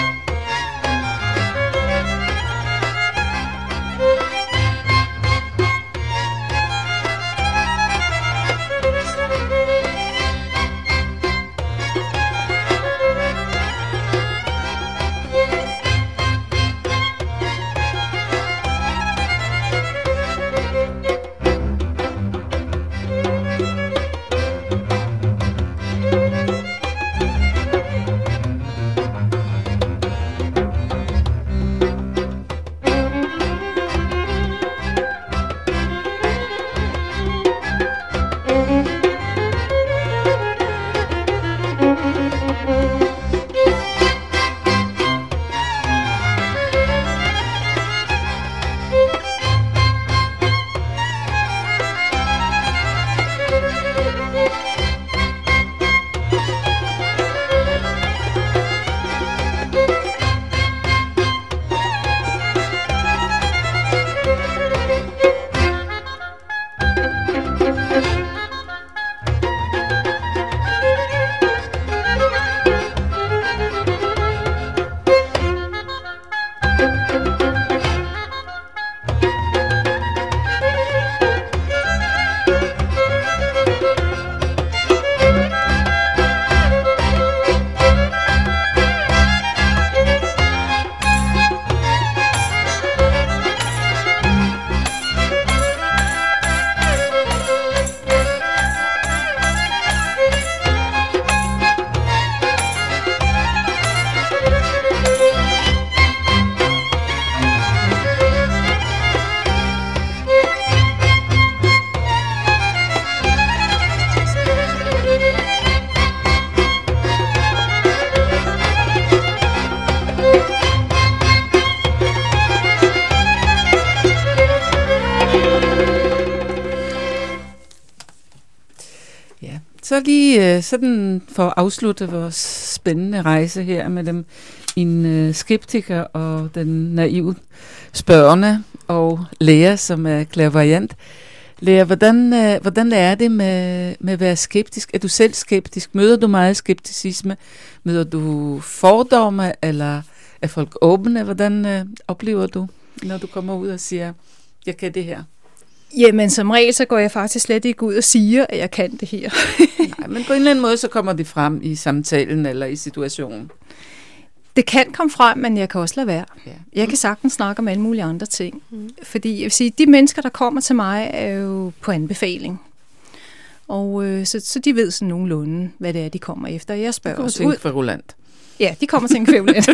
Ja, så lige øh, sådan for at afslutte vores spændende rejse her med dem, en øh, skeptiker og den naive spørgende og Lea, som er clairvoyant. Lea, hvordan, øh, hvordan er det med, med at være skeptisk? Er du selv skeptisk? Møder du meget skepticisme? Møder du fordomme, eller er folk åbne? Hvordan øh, oplever du, når du kommer ud og siger, jeg kan det her? Jamen, som regel, så går jeg faktisk slet ikke ud og siger, at jeg kan det her. Nej, men på en eller anden måde, så kommer det frem i samtalen eller i situationen. Det kan komme frem, men jeg kan også lade være. Ja. Jeg kan sagtens snakke om alle mulige andre ting. Mm. Fordi jeg vil sige, de mennesker, der kommer til mig, er jo på anbefaling. Og øh, så, så de ved sådan nogenlunde, hvad det er, de kommer efter. Jeg spørger også ud. For Roland. Ja, de kommer til en kvævlet.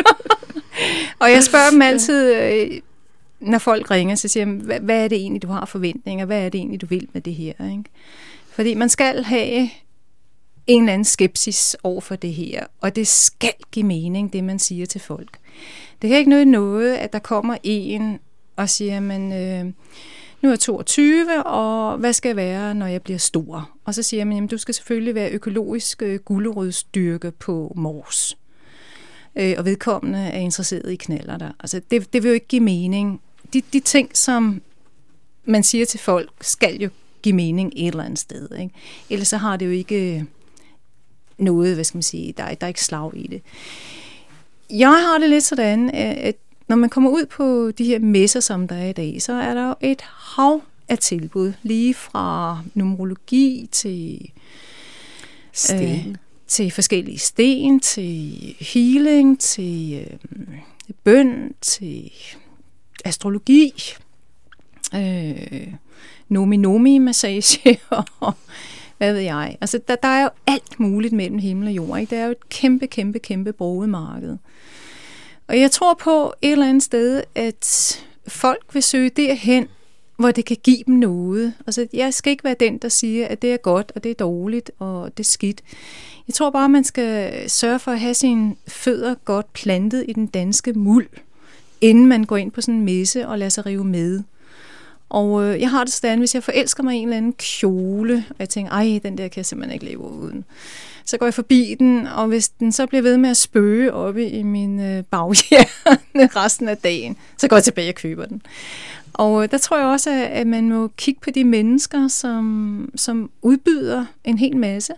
Og jeg spørger dem altid, øh, når folk ringer, så siger jeg, hvad, hvad er det egentlig, du har forventninger? Hvad er det egentlig, du vil med det her? Ikke? Fordi man skal have en eller anden skepsis over for det her, og det skal give mening, det man siger til folk. Det kan ikke nytte noget, at der kommer en og siger, men øh, nu er jeg toogtyve, og hvad skal jeg være, når jeg bliver stor? Og så siger man, jamen du skal selvfølgelig være økologisk øh, gulerødsdyrke på Mors. Øh, og vedkommende er interesseret i knaller der. Altså det, det vil jo ikke give mening. De, de ting, som man siger til folk, skal jo give mening et eller andet sted. Ikke? Ellers så har det jo ikke noget, hvad skal man sige, der er, der er ikke slag i det. Jeg har det lidt sådan, at når man kommer ud på de her messer, som der er i dag, så er der jo et hav af tilbud, lige fra numerologi til sten. Øh, til forskellige sten, til healing, til øh, bøn, til astrologi, øh, nomi-nomi-massage og hvad ved jeg. Altså, der, der er jo alt muligt mellem himmel og jord. Ikke? Det er jo et kæmpe, kæmpe, kæmpe broget marked. Og jeg tror på et eller andet sted, at folk vil søge derhen, hvor det kan give dem noget. Altså, jeg skal ikke være den, der siger, at det er godt, og det er dårligt, og det er skidt. Jeg tror bare, man skal sørge for at have sine fødder godt plantet i den danske muld, inden man går ind på sådan en messe og lader sig rive med. Og øh, jeg har det sådan, hvis jeg forelsker mig i en eller anden kjole, og jeg tænker, ej, den der kan jeg simpelthen ikke leve uden. Så går jeg forbi den, og hvis den så bliver ved med at spøge oppe i min øh, baghjerne resten af dagen, så går jeg tilbage og køber den. Og øh, der tror jeg også, at man må kigge på de mennesker, som, som udbyder en hel masse.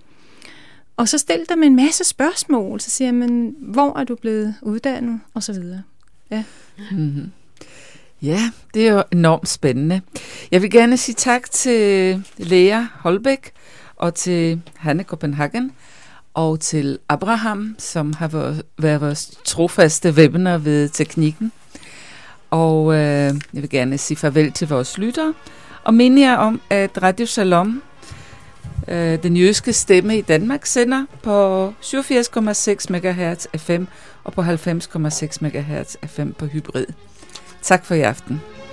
Og så stille dem en masse spørgsmål, så siger man, hvor er du blevet uddannet, og så videre. Ja. Mm-hmm. Ja, det er jo enormt spændende. Jeg vil gerne sige tak til Lea Holbæk og til Hanne Copenhagen og til Abraham, som har været vores trofaste webinar ved teknikken. Og øh, jeg vil gerne sige farvel til vores lyttere og minde jer om, at Radio Shalom, øh, den jødiske stemme i Danmark, sender på syvogfirs komma seks megahertz F M og på halvfems komma seks megahertz F M på hybrid. Tak for i aften.